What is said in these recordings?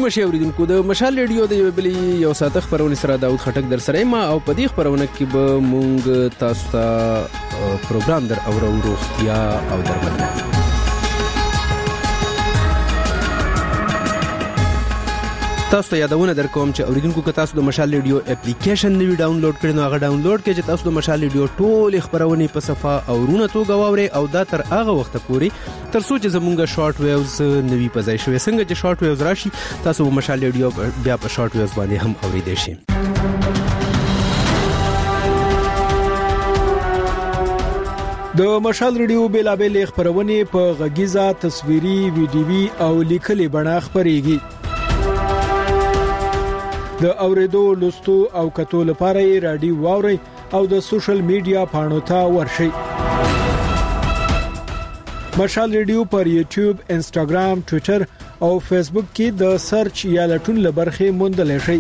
سلام شي اوریدونکو د مشال ریډیو د یو ساعت خبرونه سره داود خټک در سره ما او په دې خبرونه کې به مونږ تاسو ته پروګرام در اورو روغتیا او درملنه. تاسو ته یادونه درکوم چې اوریدونکو که تاسو د مشال ریډیو اپلیکیشن نوی ډاونلوډ کړئ نو هغه ډاونلوډ کړئ چې تاسو د مشال ریډیو ټول خبرونه په صفه او رونه توګه واورئ او دا تر هغه وخت پورې تر څو چې زمونږ شارټ ویوز نوی پځای شوی څنګه چې شارټ ویوز راشي تاسو په مشال ریډیو بیا په شارټ ویوز باندې هم اوریدئ شئ. د مشال ریډیو بیلابل خبرونه په غږیزه تصویري ویډیوي او لیکلي بڼه خبريږي. د اوریدو لوستو او کتو لپاره یې رادیو واوري او د سوشل میډیا پاڼو ته ورشئ. مشال ریډیو پر یوټیوب، انستګرام، ټوئیټر او فیسبوک کې د سرچ یا لټون لبرخه موندل شئ.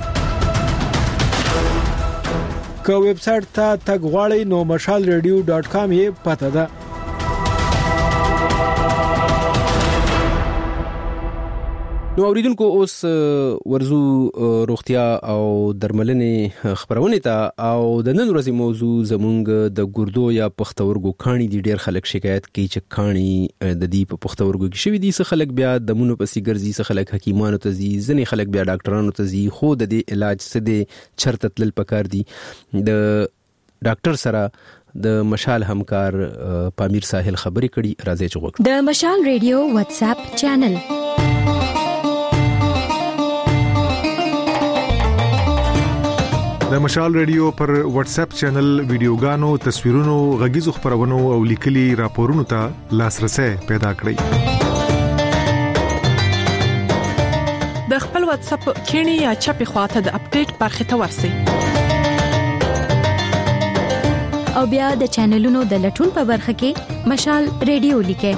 که ویب سټ ته تګ غواړئ نو mashalradio.com یې پته ده. نو اوریدونکو اوس ورزو روغتیا او درملنې خبرونه ته او د نن ورځې موضوع زمونږ د ګردو یا پښتورګو کانی دي. ډیر خلک شکایت کوي چې کانی د دې په پښتورګو کې شوی دي. څه خلک بیا د مونږ په سیګرزي، څه خلک حکیمانو ته ځي، ځنې خلک بیا ډاکټرانو ته ځي. خو د دې علاج څه دي چرته تل پکار دي. د ډاکټر سره د مشال همکار پامیر ساحل خبرې کړي. راځي چې وګورئ د مشال ریډیو واتس اپ چینل. د مشال ریډیو پر واتس اپ چینل ویډیوګانو، تصویرونو، غږیزو خبرونو او لیکلي راپورونو ته لاسرسي پیدا کړئ. د خپل واتس اپ کینی یا چپی خواته د اپډیټ برخه ته ورسئ. او بیا د چینلونو د لټون په برخه کې مشال ریډیو لیکئ.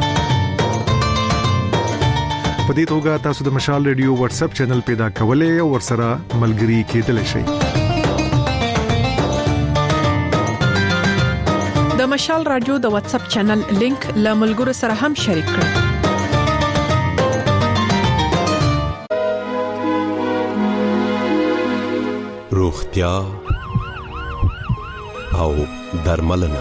په دې توګه تاسو د مشال ریډیو واتس اپ چینل پیدا کولای او ورسره ملګري کېدلی شئ. د مشال رادیو د واتس اپ چینل لینک له ملګرو سره هم شریک کړئ. روغتیا او درملنه.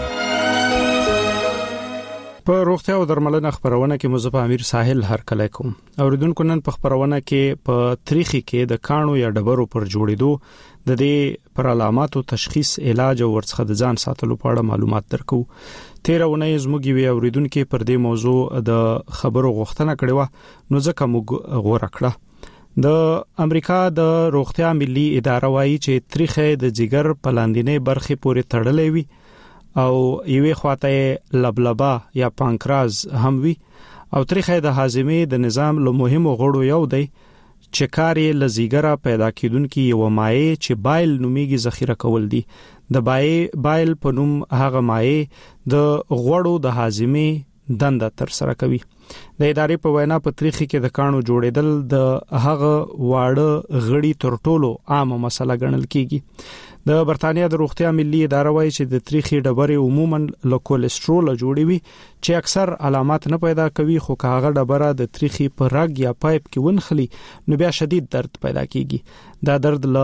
په روغتیا او درملنه خبرونه کې مزه پامیر ساحل هر کله کوم. اوریدونکو نن په خبرونه کې په تاریخي کې د کانو یا ډبرو پر جوړېدو د دې پر علاماتو تشخیص، علاج او ورڅخه د ځان ساتلو په اړه معلومات درکو. 13 ونې زموږ وی اوریدونکو پر دې موضوع د خبرو غوښتنه کړې و نو ځکه موږ غوړه کړه. د امریکا د روغتیا ملي اداره وايي چې تاریخ د جګر په لاندینۍ برخې پورې تړلې وي او یوې خواته لبلبا یا پانکراز هم وي او تاریخ د هاضمې د نظام له مهمو غړو یو دی چې کار یې لزیګره پیدا کیدونکي یو مایع چې بایل نومیږي ذخیره کول دي. د بایل په نوم هغه مایع د غړو د هاضمې دنده تر سره کوي. د ادارې په وینا په تاریخ کې د کانو جوړېدل د هغه واړه غړي تر ټولو عامه مسله ګڼل کیږي. د برتانیا د روغتیا ملي اداره وايي چې د تاریخي ډبرې عموما له کولیسټرول جوړې وي چې اکثر علامات نه پیدا کوي، خو که هغه ډبره د تاریخي په رګ یا پایپ کې ونخلي نو بیا شدید درد پیدا کیږي. دا درد له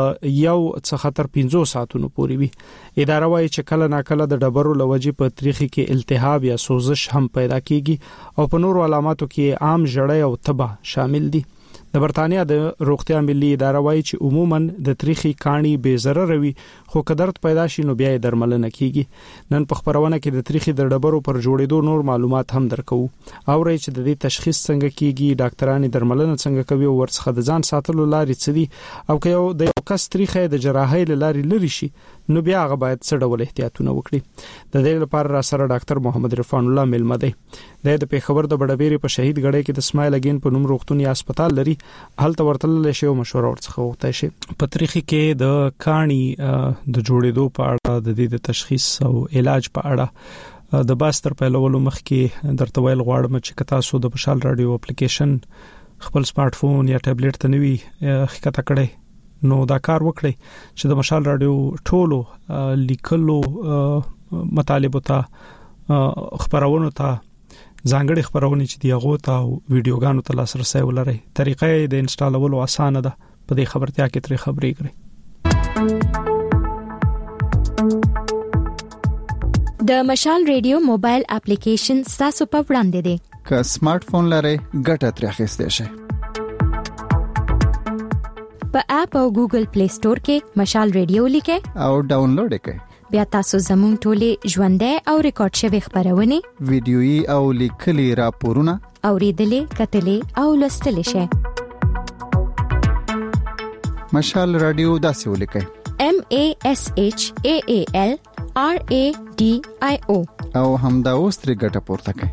1 څخه تر 5 ساعتونو پورې وي. اداره وايي چې کله ناکله د ډبرو لوجې په تاریخي کې التهاب یا سوزش هم پیدا کیږي او په نورو علاماتو کې عام ژړې او تبه شامل دي. د برتانیا د روغتیا ملي اداره وايي چې عموما د تاریخي کانی به ضرر وي، خو که درد پیدا شي نو بیا یې درملنه کیږي. نن په خبرونه کې د تاریخي د ډبرو پر جوړېدو نور معلومات هم درکو او راځي چې د دې تشخیص څنګه کیږي، ډاکټرانو درملنه څنګه کوي او ورڅخه د ځان ساتلو لارې څه دي او که یو د کس تاریخ د جراحۍ لارې لري شي نو بیا هغه باید څه ډول احتیاطونه وکړي. د دې لپاره را سره ډاکټر محمد عرفان الله ملمه دی. د پیښور د بډبېری په شهید غړې کې د اسماعیل اگین په نوم روغتون یا هسپتال لري. هلته ورتل شي او مشوره ورڅخه وغوښتل شي. په تاریخ کې د کانی د جوړېدو په اړه د دې تشخیص او علاج په اړه د باستر په لولو مخ کې درته ویل غواړم چې تاسو د مشال رادیو اپلیکیشن خپل سمارټ فون یا ټابلیټ ته نوي ښکته کړئ نو دا کار وکړئ چې د مشال رادیو ټولو لیکلو مطالب ته خبرونه ته ځانګړي خبرونه چې دی هغه ته ویډیوګانو ته لاسرسي ولري. طریقې د انسټالولو اسانه ده. په دې خبرتیا کې ترې خبرې کړې. د مشال ریډیو موبایل اپلیکیشن تاسو په وړاندې دی. که سمارټ فون لرئ ګټه ترې اخیستئ شئ. په اپ او ګوګل پلی سٹور کې مشال ریډیو لیکئ او ډاونلوډ کړئ. بیا تاسو زموږ ټولې ژوندۍ او ریکارډ شوی خبرونه ویډیويي او لیکلي راپورونه اوریدلې کتلې او لوستلې شئ. مشال رادیو داسې ولیکئ: MASHAALRADIO او همدا اوس ترې ګټه پورته کړئ.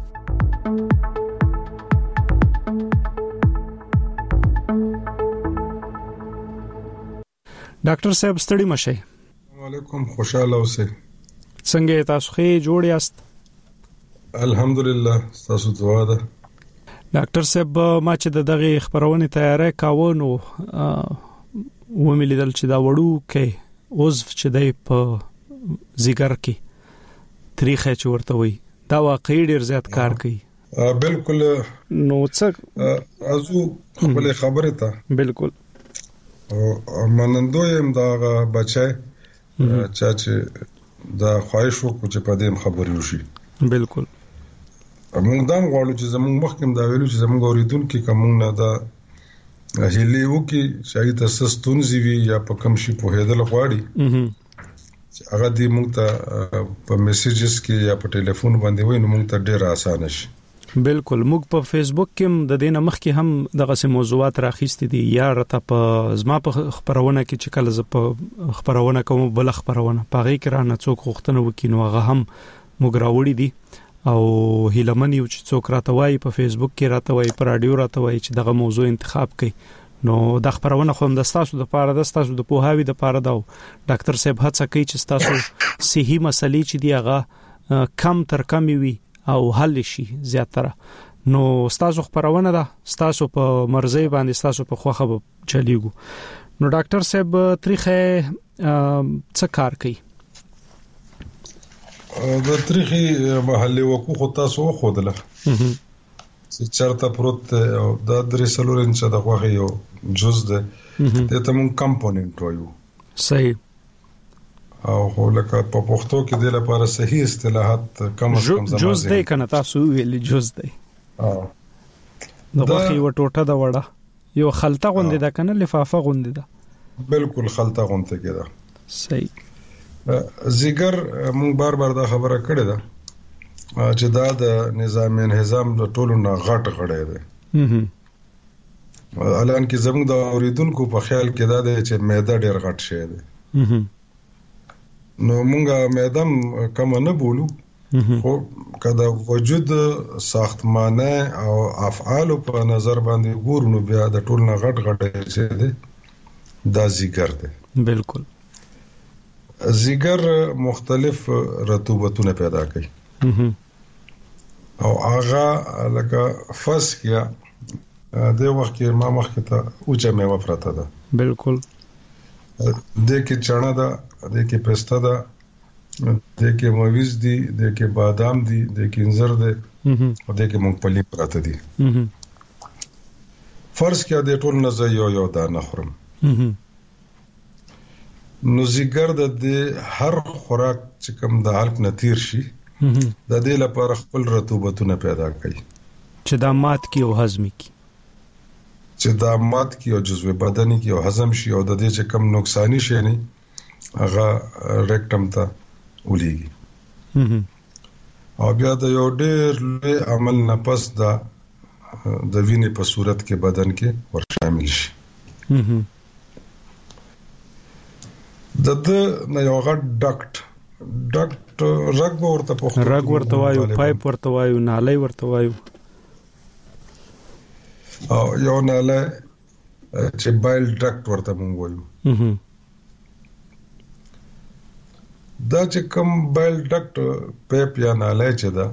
ډاکټر صاحب ستړي مشه. وعلیکم، خوشاله اوسئ. څنګه تاسو ښه جوړ یاست؟ الحمدلله، تاسو دعا ده. ډاکټر صاحب ما چې دغه خبرونه تیارې کاوه نو وملیدل چې دا وړو کې عضو چې دی په زیګر کې تاریخه چورته وي دا واقعي ډیر زیات کار کوي. بالکل. نو څه ازو خپل خبره ته بالکل منندو يم دا بچای چې دا خواهش وکړو چې په دې خبرې وشي. بالکل. موږ دا غواړو چې زموږ مخکې دا ویلو چې زموږ اوریدونکو کوم نه دا هلي وکي چې تاسو ستونزې وي یا په کوم شي په هدل غواړي چې هغه دې موږ ته په میسجز کې یا په ټلیفون باندې وای نو موږ ته ډیر آسان شي. بالکل. موږ په فیسبوک کې د دې نه مخکې هم دغه سه موضوعات راخېستې دي یا رته په زما په خبرونه کې چې کله ز په خبرونه کوم بل خبرونه پاغي کې را نه څوک غوښتنه وکینو هغه هم موږ راوړي دي او هیلمن یو چې څوک راته وایي په فیسبوک کې راته وایي په رادیو راته وایي چې دغه موضوع انتخاب کړي نو د خبرونه خو هم د تاسو د پاره د تاسو د پوهاوی د پاره دا ډاکټر صاحب هڅه کوي چې تاسو صحیح مسلې چې دی هغه کم تر کم وي او حل شي زیاتره. نو تاسو خبرونه ده تاسو په مرزي باندې تاسو په خوخه چلیږو. نو ډاکټر صاحب تاریخه څه کار کوي؟ د تاریخي محلي وقوع خو تاسو خودله چې چرته پروت او د درې سلور انچ د خوخه یو جز ده ته مون کمپوننت وایو. صحیح. او خو لکه په پښتو کې د لپاره صحیح اصطلاحات کم از کم زموږ جز دی کنه تاسو ویل جز دی. نو خوخه یو ټوټه دا وړه یو خلطه غوندې ده کنه لفافه غوندې ده. بالکل خلطه غوندې کېده. صحیح. زیګر مونږ بار دا خبره کړې ده چې دا د نظام انهضام د ټولو نه غټ غړې ده. الان کې زموږ د اوریدونکو په خیال کې دا ده چې معده ډېر غټ شي ده. نو مونږه معدم کم نه بولو خو کله وجود ساختمانه او افعال په نظر باندې ګورو نو بیا د ټولو نه غټ شي ده دا زیګر ده. بالکل. زیګر مختلف رطوبتونه پیدا کوي او هغه لکه فس یا د وخت کې ما مخکې ته اوچه میوه پراته ده. بالکل. د کې چنا ده، د کې پسته ده، د کې مویز دي، د کې بادام دي، د کې انځر ده او د کې مونږپلی پراته دي. فرض کړه د ټول نه یو دانه خورم نو زیګر د هر خوراک چې کوم د حلق نتیر شي د دې لپاره خپل رطوبتونه پیدا کوي چې د مات کی او هضم کی او جزوه بدني کی او هضم شي او د دې چې کوم نقصانی شي نه هغه ریکټم ته ولېږي او بیا د یو ډېر لوی عمل نه پس د وینې په صورت کې بدن کې ور شامل شي. د نه یو غټ ډاکټ رګ ورته وایو، پایپ ورته وایو، نالۍ ورته وایو او یو نالۍ چې بایل ډاکټ ورته مونږ وایو. دا چې کوم بایل ډاکټ پایپ یا نالۍ چې دا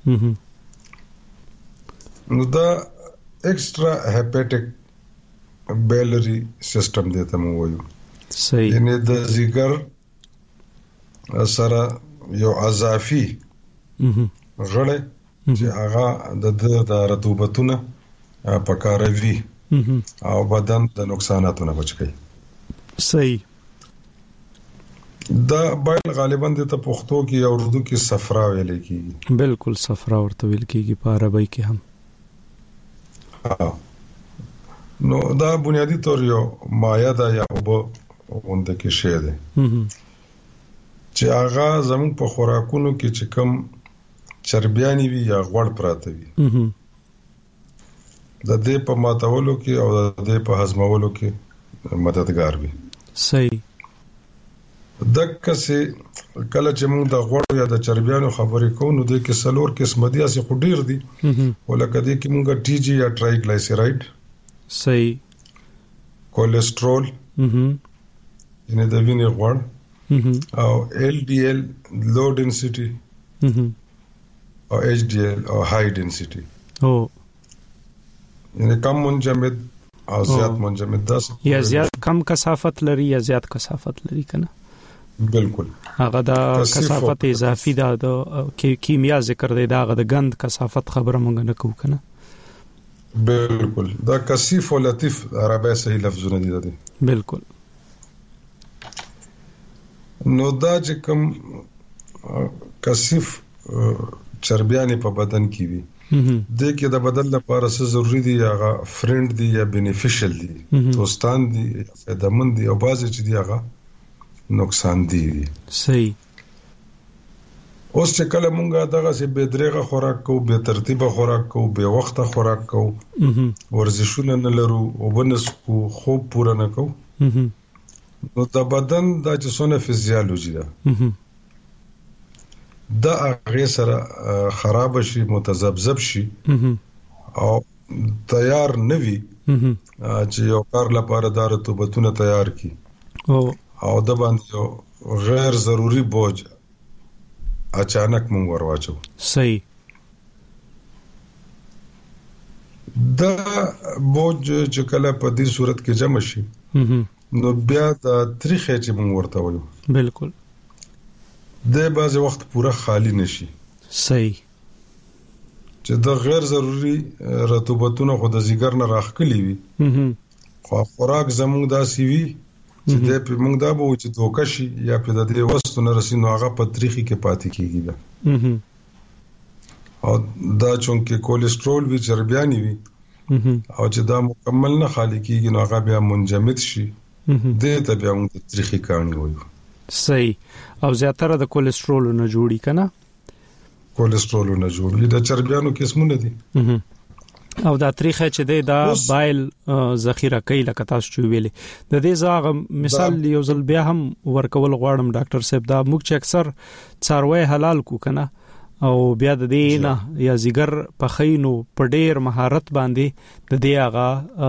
نو دا ایکسترا هیپاټیک بیلری سیستم دی ته مونږ وایو. صحیح. یعنی د زیګر سره یو اضافي غړې چې هغه د رطوبتونه پکاروي او بدن د نقصاناتونو بچ کی. صحیح. دا بایل غالبا د ته پښتو کې او اردو کې صفرا ویل کیږي. بالکل صفرا ورته ویل کیږي په عربی کې هم. نو دا بنیادی طور یو مایع ده یا وبو غونډه کې شی ده چې هغه زموږ په خوراکونو کې چې کوم چربیانی وي یا غوړ پراته وي د دې په ماتولو کې او د دې په هضمولو کې مددگار وي. صحیح. دغه څه کله چې موږ د غوړ یا د چربیانو خبرې کوو نو د کې سلور قسم دي اسې خډیر دي ولکه دې کې موږ ټي جي یا ټرایګلایسیراید. صحیح. کولیسټرول یعنی د وینې غوړ او ال ډي ال لو ډنسټي او ایچ ډي ال او های ډنسټي یعنی کم منجمد او زیات منجمد داس یا زیات کم کثافت لري یا زیات کثافت لري کنه. بالکل هغه دا کثافت اضافي دا د کیمیا ذکر دی دا د غند کثافت خبره مونږ نه کوو کنه. بالکل دا کثیف او لطیف عربی صحیح لفظونه دي. بالکل. نو دا چې کوم کثیف چربیانی په بدن کې وي د کې د بدن لپاره څه ضروری دي هغه فرند دي یا بینیفیشل دي دوستان دي فائدمند دي او بعضی چې دي هغه نقصان دي. صحیح. اوس چې کله مونږه دغه سي به درېغه خوراک کو به ترتیبه خوراک کو به وخته خوراک کو ورزشونه نه لرو او بنس کو خوب پوره نه کو نو د بدن د جسونه فزیولوژي ده دا هغه سره خراب شي متذبذب شي او تیار نوي چې یو کار لپاره د رطوبتونه تیار کی او د باندې غیر ضروری بوج اچانک مونږ ورواچو. صحیح. دا بوج چې کله په دې صورت کې جمع شي نو بیا د تاریخ چې مونږ ورته وایو. بالکل. د بعض وخت پورا خالی نشي. صحیح. چې د غیر ضروری رطوبتونه خو د ځیګر نه راخکلی وي خو خوراک زموږ داسې وي چې د موږ دا به چې دوکشي یا په د دې وستونه رسینو هغه په تاریخ کې پاتې کیږي او دا چونکه کولیسټرول وی چربیانی وي او چې دا مکمل نه خالی کیږي نو هغه بیا منجمد شي د ته بیا موږ تاریخي کہانی وایو. صحیح. او زیاتره د کولیسټرول نه جوړی کنه. کولیسټرول نه جوړی د چربیانو قسمونه دي او دا تاریخ چې دا بایل ذخیره کوي لکه تاسو چې ویلې د دې ځاغ مثال یو ځل بیا هم ورکول غواړم ډاکټر صاحب دا موږ چې اکثر څاروي حلال کو کنه او بیا د دې نه یا زیګر په خینو په ډېر مهارت باندې د دې هغه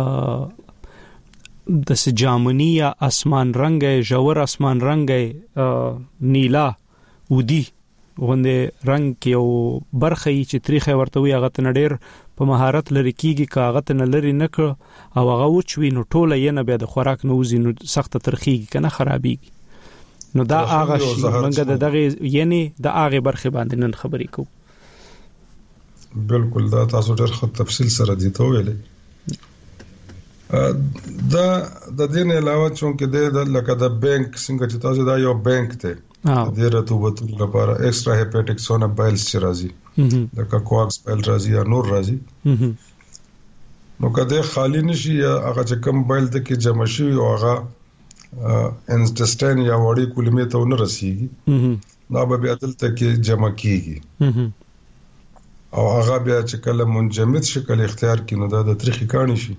د سجامنی یا اسمان رنگ جوور اسمان رنگ نیلا ودی غونډه رنگ کې او برخه چې تاریخ ورته وي هغه تنډیر په مهارت لري کیږي کاغت نه لري نک او هغه وچوي نو ټوله یې نه بیا د خوراک نو زینو سخت ترخیږي کنه خرابيږي نو دا هغه شی منګه دغه یعنی د هغه برخه باندې نن خبرې کو. بالکل دا تاسو ډېر خو تفصیل سره دي ته ویلې دا د دې نه علاوه چې د لکه د بانک څنګه چې تاسو دا یو بانک ته د رطوبت لپاره ایکسترا هیپاټیک سونا بایلز چې راځي لکه کوکس بایل راځي یا نور راځي نو کله خالی نشي یا هغه چې کم بایل ته کې جمع شي او هغه انټسټاین یا وړي کولمې ته نه رسیږي نو به بیا دلته کې جمع کیږي او هغه بیا چې کله منجمد شکل اختیار کینو دا د تاریخي کہانی شي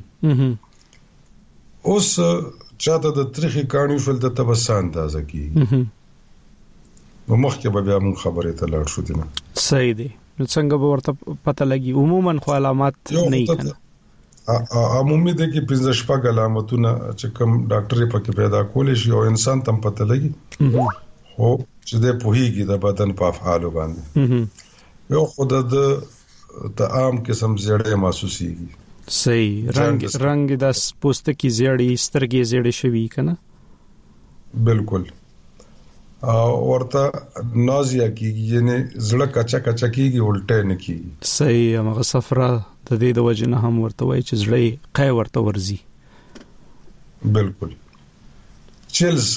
اوس چاته د تاریخي کہانی شول د تبسان اندازه کیږي نو مخکې به بیا مون خبرې ته لاړ شو دینه. صحیح دی. نو څنګه به ورته پته لګي عموما خو علامات نه کنا عمومي د کې 15 شپږ علامتونه چې کوم ډاکټر په کې پیدا کولې شي او انسان تم پته لګي خو چې د پوهیږي د بدن په افعالو باندې یو خود د عام قسم زیړې محسوسيږي. صحیح. رنگ د پوستکي زیړې سترګې زیړې شوي کنه. بالکل. ورته نازیا کیږي یعنی زړه کچا کچا کیږي الټه نه کیږي. صحیح هغه صفرا د دې د وجه نه هم ورته وای چې زړه قای ورته ورزي. بالکل چلز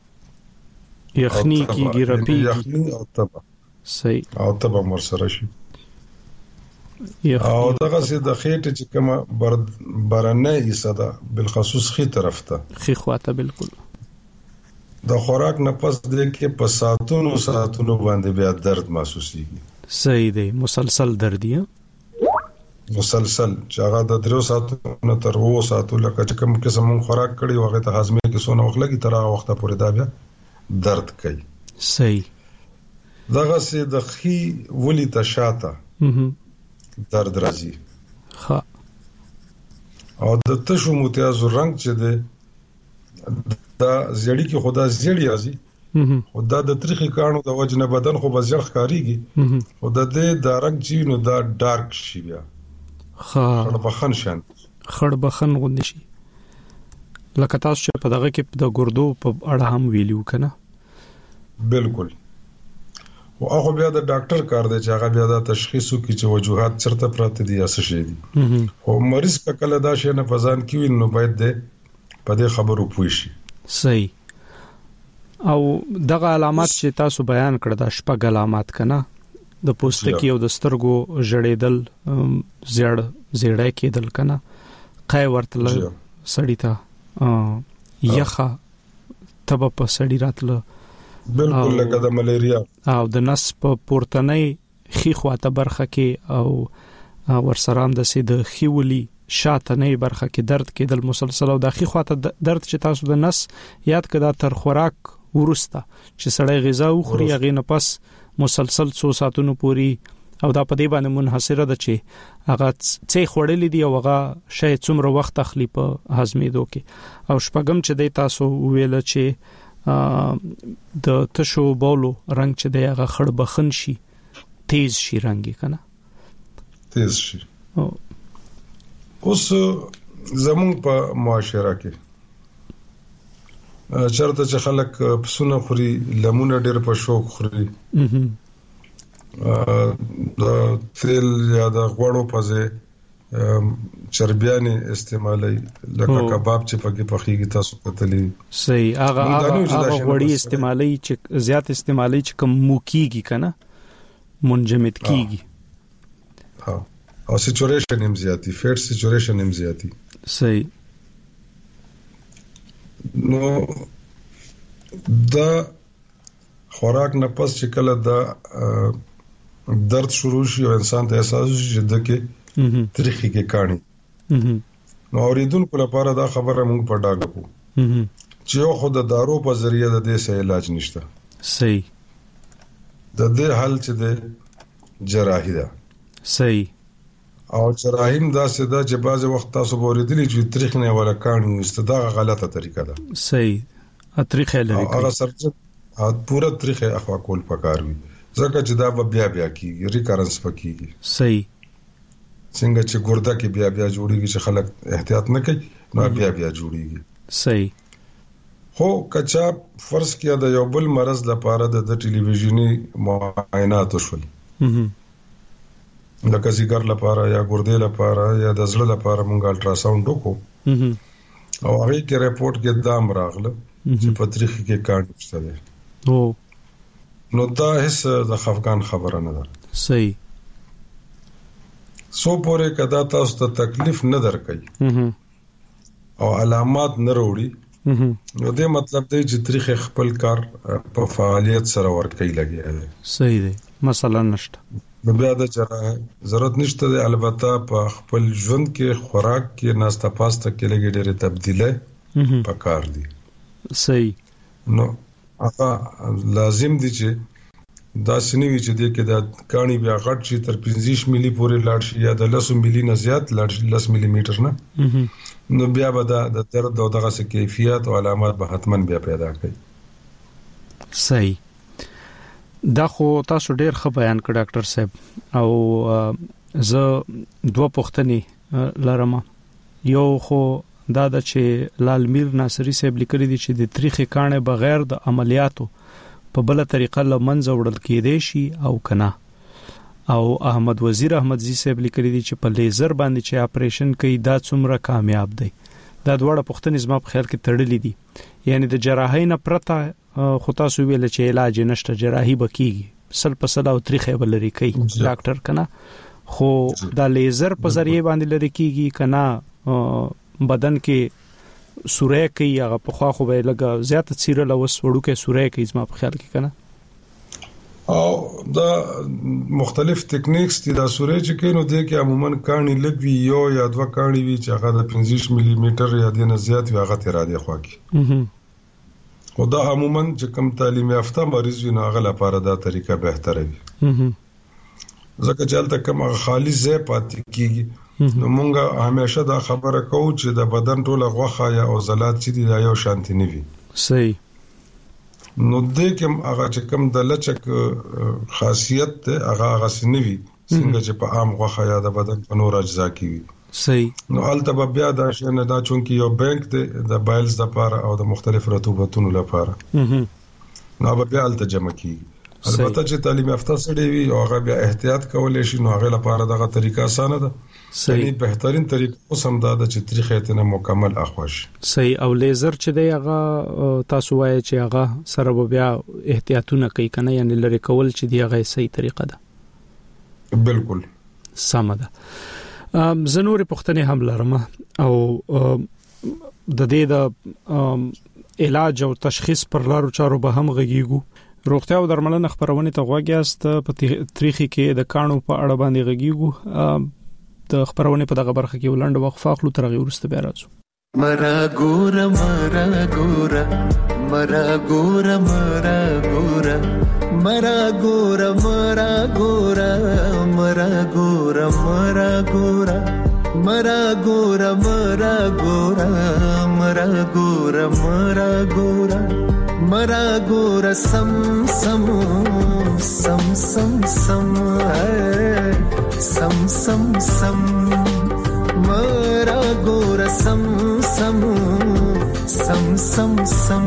یخنی کیږي رپیږي یخنی او تبه. صحیح او تبه مر سره شي او دغه سي د خېټه چې کومه برنه ایساده بالخصوص خې طرف ته خې خواته بالکل د خوراک نه پس د کې په ساتونو باندې بیا درد محسوسيږي. صحیح دی مسلسل درد دی مسلسل چې هغه د 3 ساعتونو تر 2 ساعتو لکه چې کوم قسم خوراک کړي وغه ته هضمي کې سونه وخت لګي تر هغه وخت پورې دا بیا درد کوي. صحیح دغه سي د خې ولي تشاته درد راځي. ها او د تشو متیازو رنگ چې ده دا زړی کې خدا زړی راځي خدا د تاریخي کانو د وجنه بدن خو بزړ ښکاریږي خدا د رنگ چې نو دا ډارک شي بیا خړبخن شان خړبخن غوندي شي لکه تاسو چې په دغه کې د ګردو په اړه هم ویلو کنه. بالکل او هغه بیا د ډاکټر کار دی چې هغه بیا د تشخیصو کې چې وجوهات چرته پراته دي اسه شي دي او مریض کله دا شي نه پزان کیوي نو باید د په دې خبرو پوي شي. صحیح او دغه علامات چې تاسو بیان کړل د شپږ علامات کنه د پوستکي او د سترګو جړېدل زیړه کېدل کنه قای ورتل سړی ته یخه تبه په سړی راتله بالکل لکه د ملیریا او د نس په پورتنۍ خې خواته برخه کې او ورسرام د سید خېولي شاته نه برخه کې درد کېدل مسلسل او د خې خواته درد چې تاسو د نس یاد کړه تر خوراک ورسته چې سړی غذا وخوري هغه نه پس مسلسل 100 ساعتونو پوری او دا په دې باندې منحصره ده چې هغه څه خورلې دي او هغه شی څومره وخت اخلي په هضمېدو کې. او شپږم چې د تاسو ویل چې د تشو بولو رنگ چې دی هغه خړبخن شي تیز شي رنگي کنه تیز شي. اوس زمون په معاشره کې چرته چې خلک پسونه خوري لمونه ډېر په شوق خوري د تیل یا د غوړو په ځای چربیانه استعمالي لکه کباب چې پکې پخېږي تاسو کتلې. صحیح هغه غوړي استعمالي چې زیات استعمالي چې کم موکیږي کنه منجمد کیږي. ها او سچوریشن هم زیاتی فیټ سچوریشن هم زیاتی. صحیح نو دا خوراک نه پس چې کله دا درد شروع شي او انسان ته احساس شي چې دغه تاریخي کې کہانی نو اوریدونکو لپاره دا خبره موږ په ډاګه کو چې یو خود د دارو په ذریعہ د دې سه علاج نشته. صحیح د دې حل چې د جراحي ده. صحیح او جراحیم دا سده چې بعض وخت تاسو اوریدلی چې تاریخ نه ولا کہانی نشته دا غلطه طریقه ده. صحیح اطریقه لري هغه سرجن پورا طریقه اخوا کول پکار وي ځکه چې دا بیا کیږي ریکارنس پکېږي. صحیح څنګه چې ګرده کې بیا جوړیږي چې خلک احتیاط نه کوي نو بیا جوړیږي. صحیح خو کچا فرض کیا د یو بل مرز لپاره د ټلویزیونی معاینات وشول لکه زیګر لپاره یا ګردې لپاره یا د زړه لپاره مونږ الټراساوند وکړو او هغه کې رپورت کې دام راغله چې په تاریخ کې کار نشته ده نو دا هیڅ د خفقان خبره نه ده. صحیح سو پورې کدا تاسو ته تکلیف نه درکې او علامات نه وروړي نو دې مطلب دی چې تاریخ خپل کار په فعالیت سره ورکې لګي. صحیح دی مثلا نشته نو بیا د جراحه ضرورت نشته دی. البته په خپل ژوند کې خوراک کې ناسته پاسته کې لګي ډېر تبدیله پکار دي. صحیح نو هغه لازم دي چې دا سنوي چې د کې د کانی بیا غټ شي تر 15 ملي پورې لاړ شي یا د 10 ملي نه زیات لاړ شي 10 ملي میټر نه نو بیا به د درد او دغه څه کیفیت او علامات به حتمن بیا پیدا کوي. صحیح دا خو تاسو ډیر ښه بیان کړ ډاکټر صاحب او زه دوه پوښتنې لرم. یو خو دا چې لال میر ناصری صاحب لیکلي دي چې د تاریخ کانه بغیر د عملیاتو په بل طریقه لمنځه وړل کېدې شي او کنه. او احمد وزیر احمدزي صاحب لیکلي دي چې په لیزر باندې چې اپریشن کوي دا څومره کامیاب دی. دا دوړه پښتنې زما په خیال کې تړلې دي. یعنی د جراحۍ نه پرته خو تاسو ویل چې علاج نشته، جراحي بکیږي سل په سل او تریخه بلري کوي ډاکټر کنه. خو دا لیزر په ذریعہ باندې لري کیږي کنه بدن کې سورې کوي هغه په خوا خو به لګه زیات څیره لوس وړو کې سورې کوي زما په خیال کې کنه. او دا مختلف ټیکنیکس دي دا سورې چې کینو دي کې عموما کانی لګوي یو یا دوه کانی وی چې هغه د 15 ملي میټر یا د نه زیات وی هغه تر راځي خو کې. او دا عموما چې کم تعلیم یافته مریض وي نو هغه لپاره دا طریقه بهتره وي. ځکه چې البته کوم خالي ځای پاتې کیږي نو مونږه همیشه دا خبره کوو چې د بدن ټوله غوخه یا عضلات چې دی یو شانتي نه وي. صحیح. نو دې کوم هغه چې کوم د لچک خاصیت ته هغه سنوي څنګه چې په عام غوخه یا د بدن په نور اجزا کې وي. صحیح. نو البته بیا دا شنه دا چونکی یو بانک د بایلز د لپاره او د مختلف رطوبتونو لپاره نو بیا البته جمع کیږي. البته چې تعلیم یافته سړی وي او هغه بیا احتیاط کولای شي نو هغه لپاره دغه طریقه اسانه ده. صحیح. بهترین طریقه اوس هم دا د چې طریقې ته مکمل اخوش. صحیح. او لیزر چې دی هغه تاسو وایي چې هغه سره بیا احتیاطونه کوي کنه، یعنی لری کول چې دی هغه صحیح طریقه ده. بالکل سم ده. زنور پښتنې هم لرم او د دې د علاج او تشخیص پر لارو چارو به هم غږیږو. روغتیا او درملنه خبرونه ته غواګیاست په تاریخي کې د کانو په اړه باندې غږیږو. د خبرونه په دغه برخه کې ولند وقفه خلو تر غوړسته بیا راځو. مرا ګور مرا ګور مرا ګور مرا ګور مرا ګور مرا ګور مرا ګور مرا ګور مرا ګور مرا ګور مرا ګور مرا ګور مرا ګور سم سم سم سم سم سم سم سم مرا ګور سم سم سم سم سم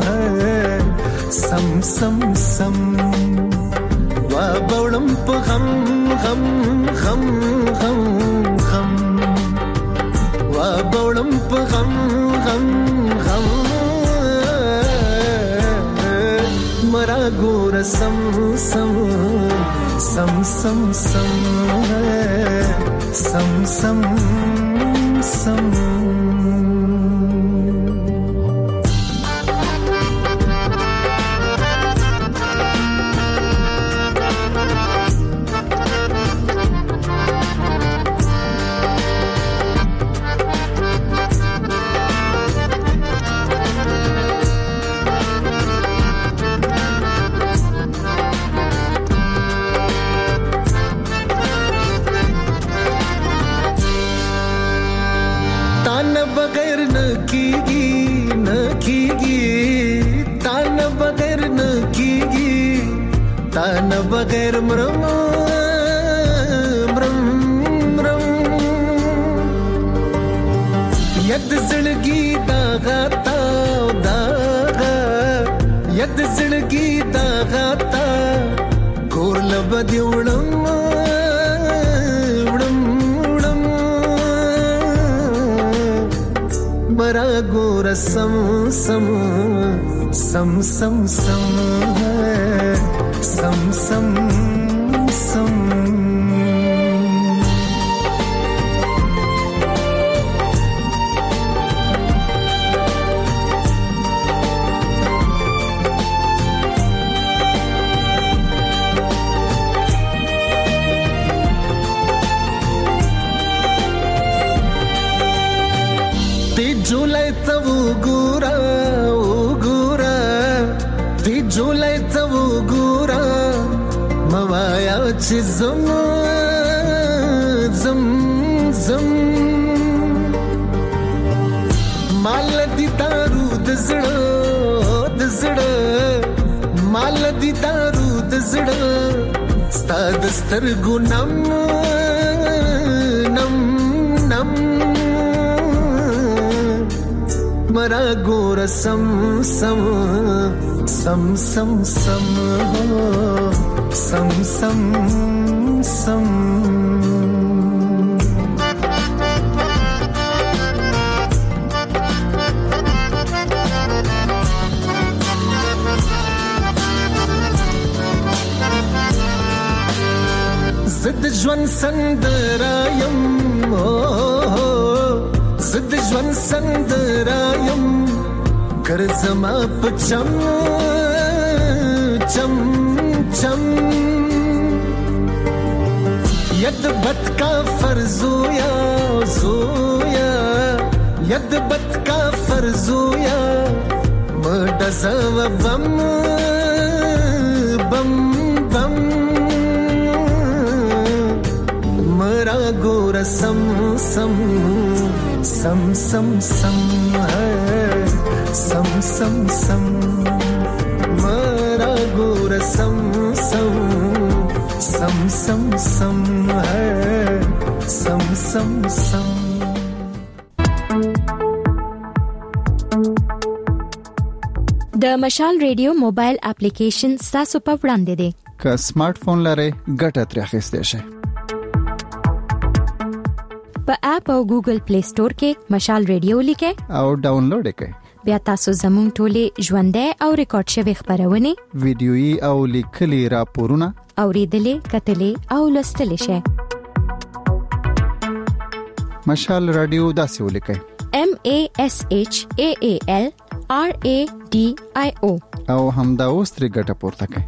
سم سم سم وا بولم په غم غم غم غم غم وا بولم په غم غم غم مرا ګور سم سم سم سم سم سم سم سم बगैर मरम मरम मरम यद जिंदगी दागाता दागा यद जिंदगी दागाता कोर लबद उड़म उड़म उड़म मरा गोर सम सम सम सम सम सम सम सम ती जुलै तव गुरा ओ गुरा ती जुलै तव गुरा मवाया ची zam zam zam mal di daru d zړه mal di daru d zړه ستاد سترګو نم نم نم مرا ګور سم سم सम सम सम हो सम सम सम زد ژوند سندرایم زد ژوند سندرایم کرزما پچم چم چم ید بد کا فرزویا زویا ید بد کا فرزویا مدزو بم بم بم मरा गोर सम सम सम सम सम है सम सम सम मरा गोर सम सम सम सम सम है सम सम सम د مشال ریډیو موبایل اپلیکیشن تاسو په وړاندې دی که سمارټ فون لرئ ګټه ترې اخیستئ شئ په اپ او ګوګل پلی سٹور کې مشال ریډیو لیکئ او ډاونلوډ یې کړئ بیا تاسو زموږ ټولې ژوندۍ او ریکارډ شوی خبرونه ویډیويي او لیکلي راپورونه اوریدلې کتلې او لوستلې شئ مشال رادیو داسې ولیکئ MASHAALRADIO او همدا اوس ترې ګټه پورته کړئ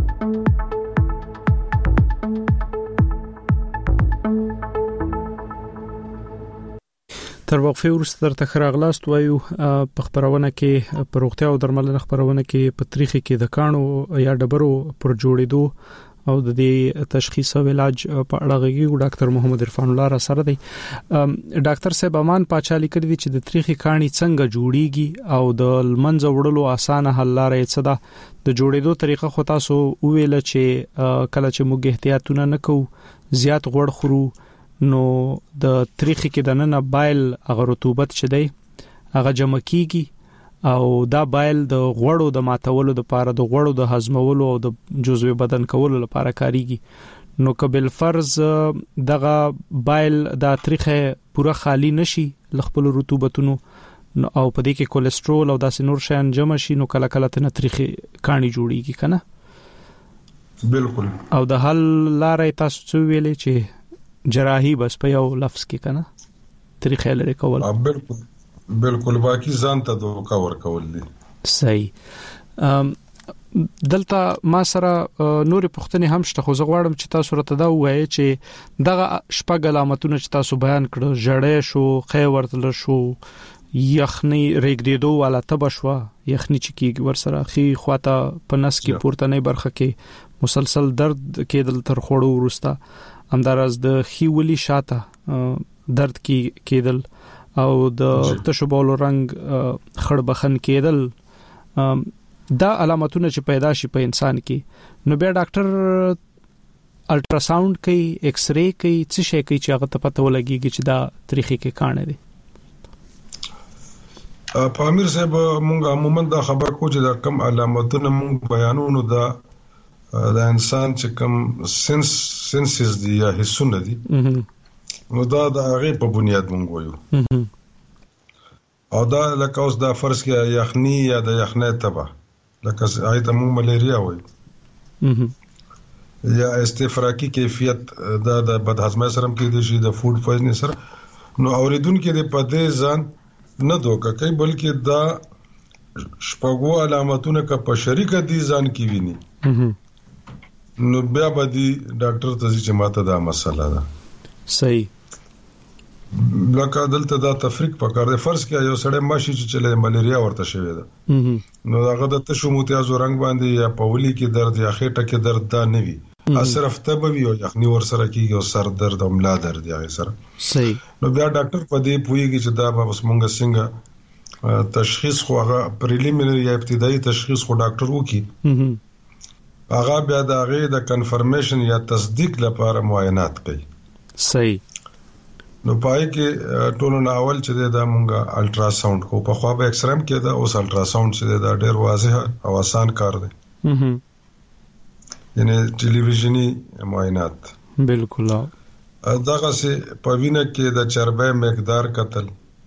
تر وقفه وروسته درته خراغلاست وایو په خبرونه کې په روغتیا او درملنه خبرونه کې په تاریخي کې د کانو یا ډبرو پر جوړېدو او د دې تشخیص او علاج په اړه غږی ډاکټر محمد عرفان الله را سره دی ډاکټر صاحب امان پاچالي کړی دی چې د تاریخي کانی څنګه جوړیږي او د لمنځ وړلو اسانه حل لارې څه ده د جوړېدو طریقه خو تاسو ویل چې کله چې موږ احتیاطونه نکوو زیات غوړ خورو نو د تاریخي کې د نن بایل هغه رطوبت چې دی هغه جمع کیږي او دا بایل د غوړو د ماتولو لپاره د غوړو د هضمولو او د جزوی بدن کولو لپاره کاریږي نو کبل فرض دغه بایل د تاریخه پوره خالی نشي لخپل رطوبتونو او په دې کې کولیسټرول او داسې نور شیان جمع شي نو کله کله ته تاریخي کانی جوړیږي کنه بالکل او د حل لارې تاسو څه ویلې چې جراحي بس په یو لفظ کې کنه طریقې لري کول بالکل باقی ځان ته دوکا ورکول دي صحیح دلته ما سره نور پښتنې هم شته خو زه غواړم چې تاسو راته دا وایي چې دغه شپږ علامتونه چې تاسو بیان کړو جړې شو خې ورتل شو یخنی ریګډېدو والا تبشوا یخنی چې کی ورسره خي خواته پنس کې پورته نه برخه کې مسلسل درد کېدل تر خوړو ورستا همدارز د خيولي شاته درد کېدل او د تشبولو رنگ خړبخن کېدل دا علامتونه چې پیدا شي په انسان کې نو بیا ډاکټر الټراساوند کوي ایکس رے کوي څه شي کوي چې هغه ته پته ولګيږي چې دا تاریخي کې کانه دي په امیر صاحب مونږ عموما دا خبر کو چې دا کم علامتونه مونږ بیانونو دا انسان چې کم سنسز دي یا حسونه دي نو دا د هغه په بنیاد مونږ وایو او دا لکه اوس دا فرض کې یخنی یا د یخنۍ تبه لکه آیت مونږ ملیریا وایو یا استفراقی کیفیت دا د بدهضمۍ سره کې دي شي د فود پویزنینګ سره نو اوریدونکو د پدې ځان نه دوکه کوي بلکې دا شپږو علامتونه کا په شریکه دي ځان کې ویني نو بیا به دي ډاکټر ته چې ماته دا مسله ده صحیح لکه دلته دا تفریق پکار دی فرض کې یو سړی ماشي چې چله ملیریا ورته شوی ده نو هغه د تشو متیازو رنگ باندې یا پولی کې درد یا خېټه کې درد دا نه وي صرف تبوي او یخني ور سره کیږي او سر درد او ملا درد یا سره صحیح نو بیا ډاکټر په دې پويږي چې دا به مونږ څنګه تشخیص خو هغه پریلیمینری یا ابتدایي تشخیص خو ډاکټر وکي هغه بیا د کنفرمیشن یا تصدیق لپاره معاینات کوي صحیح نو پای کې ټولو نه اول چې دا مونږه الټرا ساوند کو په خوا به ایکس رام کې دا اوس الټرا ساوند چې دا ډېر واضح او آسان کار دی یعنی ټلویزیونی معاینات بالکل دغه سي په وینه کې د چربه مقدار قتل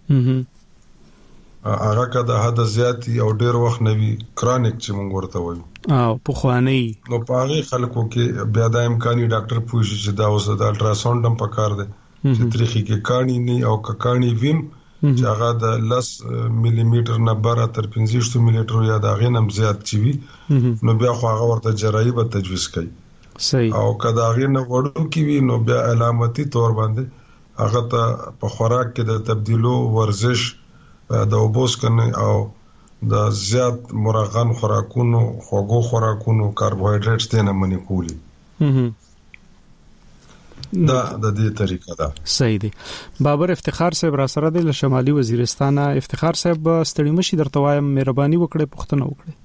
هغه کده حد زیاتی او ډیر وخت نوي کرونیک چې موږ ورته وایو او په خواني نو پاره خلکو کې بیا د امکاني ډاکټر پوښي چې دا اوس د الټرا ساوند هم پکار دی چې تاریخي کې کانی نه او کانی ویم چې هغه د 10 ملي میټر نه بره تر 15 ملي میټر یا د غینم زیات چی وي نو بیا خو هغه ورته جراحي به تجویز کوي صحیح او کدا غینه وړو کې وي نو بیا علامتي تور باندې هغه ته په خوراک کې د تبدیلو ورزش د اوبوس کنه او د زیات مرغن خوراکونو خوږو خوراکونو کاربوهایډریټس ته نه منې کولی دا د دې طریقه ده صحیح دی بابر افتخار صاحب را سره د شمالي وزیرستان افتخار صاحب ستړي مشي درته وایم مهرباني وکړئ پښتنه وکړئ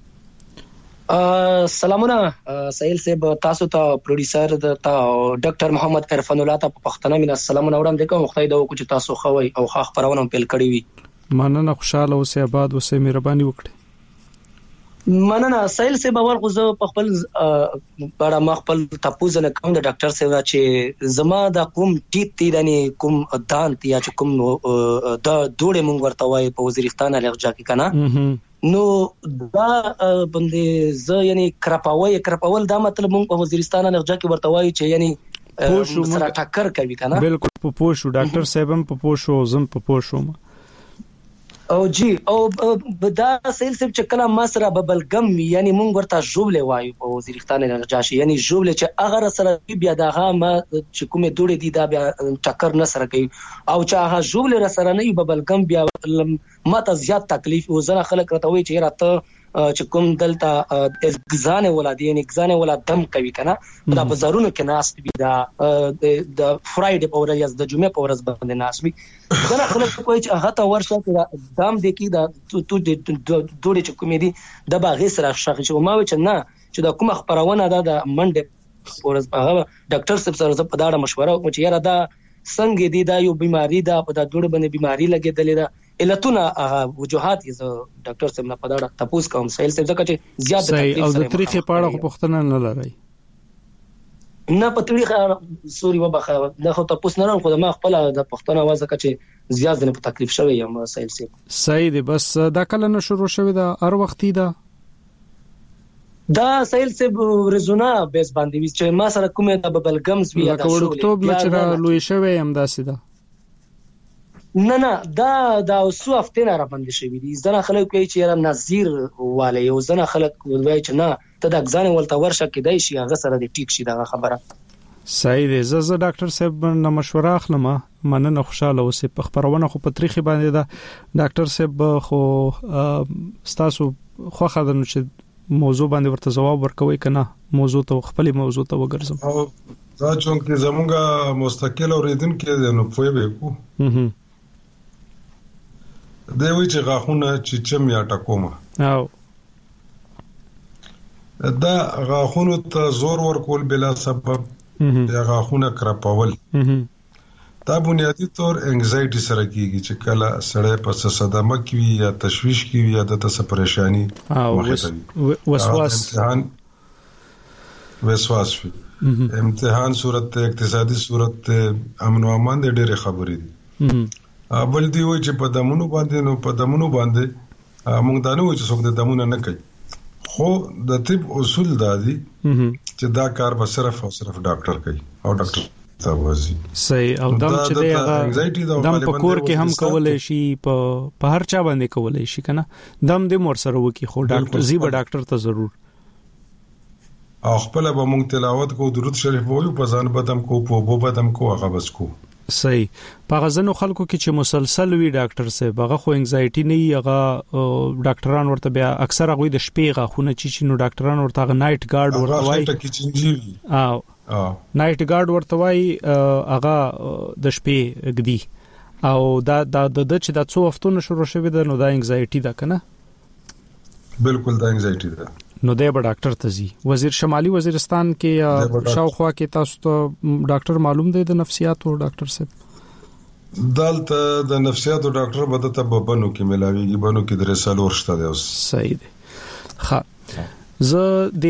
سلامونه سهیل صاحب تاسو ته پروډوسر د ډاکټر محمد عرفان الله ته پښتنه مینا سلامونه وړم دغه وخت دا وکړو چې تاسو خوي او خاص خبرونه پیل کړی وي مننه خوشاله اوسه آباد اوسه مهرباني وکړئ مننه سهیل صاحب اول خو زه په خپل بڑا مخبل تاسو نه کوم د ډاکټر صاحب چې زما د کوم ټیپ تی دني کوم دان تی یا کوم د دوړې مونږ ورته وای په وزیرستان الګجا کې کنه نو دا باندې ز یعنی کرپاول دا مطلب مونږ په وزیرستان الګجا کې ورته وای چې یعنی سره ټکر کوي کنه بالکل په پوښو ډاکټر صاحب هم په پوښو زم په پوښو او جی او دا سیل سب چې کله مسره ببلګم یعنی مونږ ورته جوړلې وایو په وزیرستان الګجاشي یعنی جوړلې چې اگر سره بیا دغه ما چې کومه دوړې دي دا بیا ټکر نه سره کوي او چې هغه جوړلې سره نه ببلګم بیا ماته زیات تکلیف او زنه خلک راته وایي چې راته چې کوم دلته اگزانه ولادي یعنی اگزانه ولاد دم کوي کنه دا بازارونو کې ناس بي دا د فرایډے په ورځ یا د جمعې په ورځ باندې ناس بي دا خلک کوي چې هغه تا ورشه کې دام د کی دا تو دوړې چې کومې دي د باغې سره شخص چې ما و چې نه چې دا کومه خبرونه ده د منډه ورځ هغه ډاکټر صاحب سره په داړه مشوره وکړه چې یاره دا څنګه دي دا یو بیماری ده په دا دوړې باندې بیماری لګېدلې ده علتونه وجوهات یې ډاکټر صاحب نه پداړه تاسو کوم سهیل صاحب ځکه چې زیات تکلیف او د تاریخ په اړه پوښتنه نه لري نه په تاریخ سوري وبخه دا خو تاسو نه راغله ما خپل د پښتنه وازه چې زیات نه په تکلیف شوی یم سهیل صاحب صحیح دی بس دا کله نه شروع شوی دا هر وختي دا سهیل صاحب رزونه بیس باندې چې ما سره کومه د ببلګمز بیا دا شو اکتوبر چې لوي شوی هم داسې ده نه دا اوسو هفته نه را باندې شوی دي ځنه خلک کوي چې یاره نظیر والے یو ځنه خلک وایي چې نه ته د ځان ولته ورشه کېدای شي هغه سره د ټیک شي دا خبره صحیح دی زه ډاکټر صاحب نه مشوره اخلم مننه خوشاله اوسه په خبرونه خو په تاریخ باندې دا ډاکټر صاحب خو تاسو خو خدانو چې موضوع باندې ورته جواب ورکوي کنه موضوع ته خپل موضوع ته وګرځم دا چې زمونږه مستقل اوریدونکو نو پوي به کو دوی چې غاخونه چې چم یا ټکومه او دا غاخونو ته زور ورکول بلا سبب یا غاخونه کرپاول دا بنیادی طور انګزایټي سره کیږي چې کله سړی په صدمه کې یا تشویش کې یا د تاسو پریشانی وسواس امتحان صورت اقتصادي صورت امن او امان د ډېر خبرې دي بل دی وای چې په دمونو باندې موږ دانو چې څوک د دمونه نه کوي خو د طب اصول دادي چې دا کار به صرف او صرف ډاکټر کوي او ډاکټر تاسو صحیح او دم چې دا دم په کور کې هم کولای شي په هر چا باندې کولای شي کنه دم دې مور سره وکي خو ډاکټر زیبه ډاکټر ته ضرور او خپل به موږ تلاوت کو درود شریف وایو په ځان بدم کو په بو بدم کو هغه بس کو صحیح په غزنو خلکو کې چې مسلسل وی ډاکټر صاحب هغه خو انګزایټي نه هغه ډاکټران ورته بیا اکثر هغه د شپې غاخونه چې نو ډاکټران ورته هغه نایټ ګارد ورته وای او نایټ ګارد ورته وای هغه د شپې غدي او دا چې دا څو هفتونه شروع شوه د نو دا انګزایټي ده کنه بالکل دا انګزایټي ده نو دی به ډاکټر ته زی وزیر شمالي وزیرستان کې شاوخوا کې تاسو ته ډاکټر معلوم دی د نفسیات او ډاکټر صاحب دالته د نفسیاتو ډاکټر بدته ببنو کې ملاويږي بنو کې درې سال ورشته دی اوس. صحیح دی. ښه زه د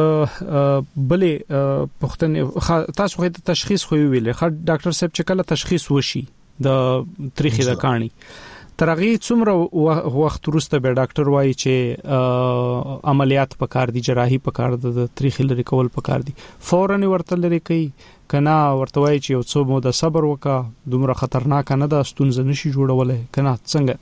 بلې پښتنې تاسو خو ته تشخیص خو ویلې ښه ډاکټر صاحب چې کله تشخیص وشي د تریخي د کاڼي ترغه څومره وخت وروسته به ډاکټر وایي چې عملیات پکار دي جراحي پکار ده د تریخي لري کول پکار دي فورا ورته لري کوي کنا ورته وایي چې یو څو مو د صبر وکا دومره خطرناک نه ده ستونزه نشي جوړولای کنا څنګه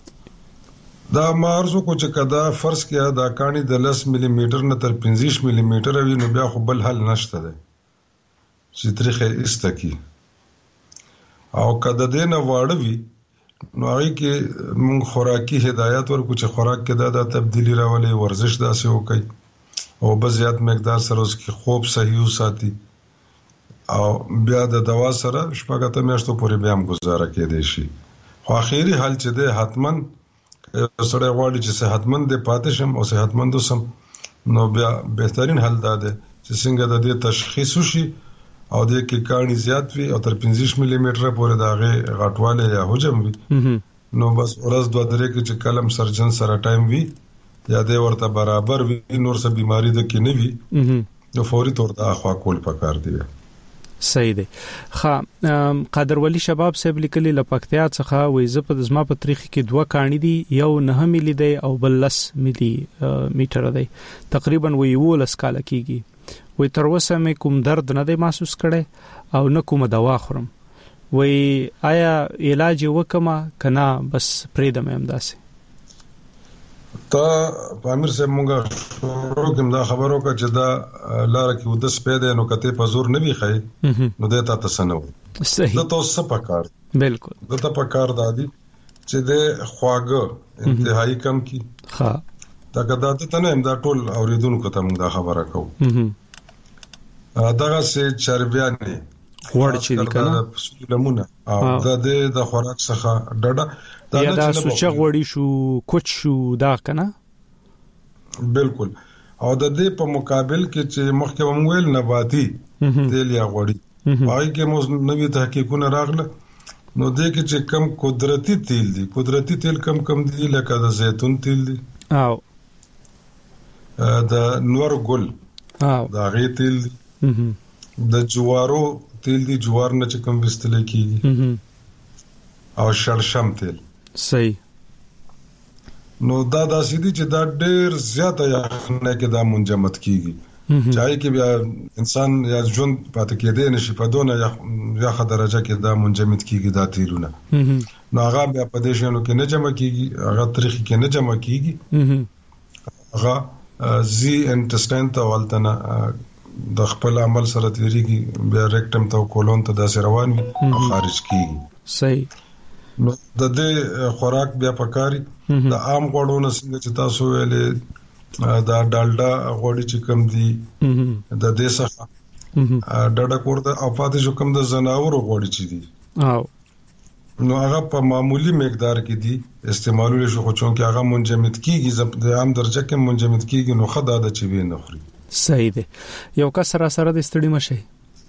دا مارزو کو چې کدا فرض کیا دا کانی د 10 ملي میټر نه تر 25 ملي میټر وي نو بیا خو بل حل نشته ده چې تریخه استکی او کدا دینه واړوي نو هغه کې موږ خوراکي هدایت ورکو چې خوراک کې دا تبدیلی راولي ورزش داسې وکړي او به زیات مقدار سره اوس کې خوب صحیح وساتي او بیا د دوا سره شپږ میاشتو پورې بیا هم گزاره کېدای شي خو اخیری حل چې ده حتمن سره غواړي چې صحتمند دې پاتې شم او صحتمند وسم نو بیا بهترین حل دا ده چې څنګه د دې تشخیص وشي او د کې کاڼي زیات وي او تر 25 ملي میټر پورې داغه غټواله یا حجم وي نو بس ورځ دوه درې کې چې کلم سرجن سره ټایم وي یا د ورته برابر وي نور څه بيماري ده کې نه وي نو فوري تور ته اخوا کول پکار دی. صحیح دی. ښه قادر ولی شباب صاحب لیکلي لپکتیا څخه وې زپ د زما په تاریخ کې دوه کاڼي دي یو 9 ملي دی او بل 10 ملي میټر دی تقریبا وې ولس کال کېږي وې تر اوسه مې کوم درد نه دی محسوس کړي او نه کوم دوا خورم وې آیا علاج وکما کنا بس پریدم هم داسې تا پامیر صاحب مونږه شروع کوم دا خبرو کا چې دا لار کې ودس پیدا نو کته په زور نه وی خای نو دته تاسو صحیح دا تاسو پکار بالکل دته پکار دادی چې د خواګه انتهایی کم کی ها دا کدا ته نه دا ټول اوریدونکو ته مونږ دا خبره کوو دغه سه چربیانه وړ چې کنه لمونه او د خوراک څخه ډډه یا دا سوچ غوړی شو کوچ شو دا کنه بالکل او د دې په مقابل کې چې مخکې ومویل نباتي تیل یا غوړی پای کې مو نوې تحقیقونه راغله نو دې کې چې کم قدرتي تیل کم دي لکه د زیتون تیل دي او د نور ګل دا غي تیل دي د جوارو تیل دي جوار نه چې کم وستل کیږي او شړشم تیل صحیح نو دا داسې دي چې دا ډېر زیاته یخنه کې دا منجمد کیږي چای کې بیا انسان یا ژوند پاتې کېدې نشي په دونه یا درجه کې دا منجمد کیږي دا تیلونه نو هغه بیا په دې شنو کې نه جمع کیږي هغه تاریخ کې نه جمع کیږي هغه زی انټسټاین ته ولتنه د خپل عمل سره تیریږي بیا ریکټم ته کولون ته داسې روان وي او خارج کیږي صحیح نو د دې خوراک بیا پکاري د عام غوړو نه څنګه چې تاسو ویلې دا ډالډا غوړي چې کم دي د دې څخه ډډه کوړه او پاتې جو کم د زناورو غوړي چې دي او نو هغه په معمولی مقدار کې دي استعمالول شو خو چون کې هغه منجمد کیږي د عام درجه کې منجمد کیږي نو خدای د چي وي نه خوري. صحیح دی. یو کس سره د ستړي مشه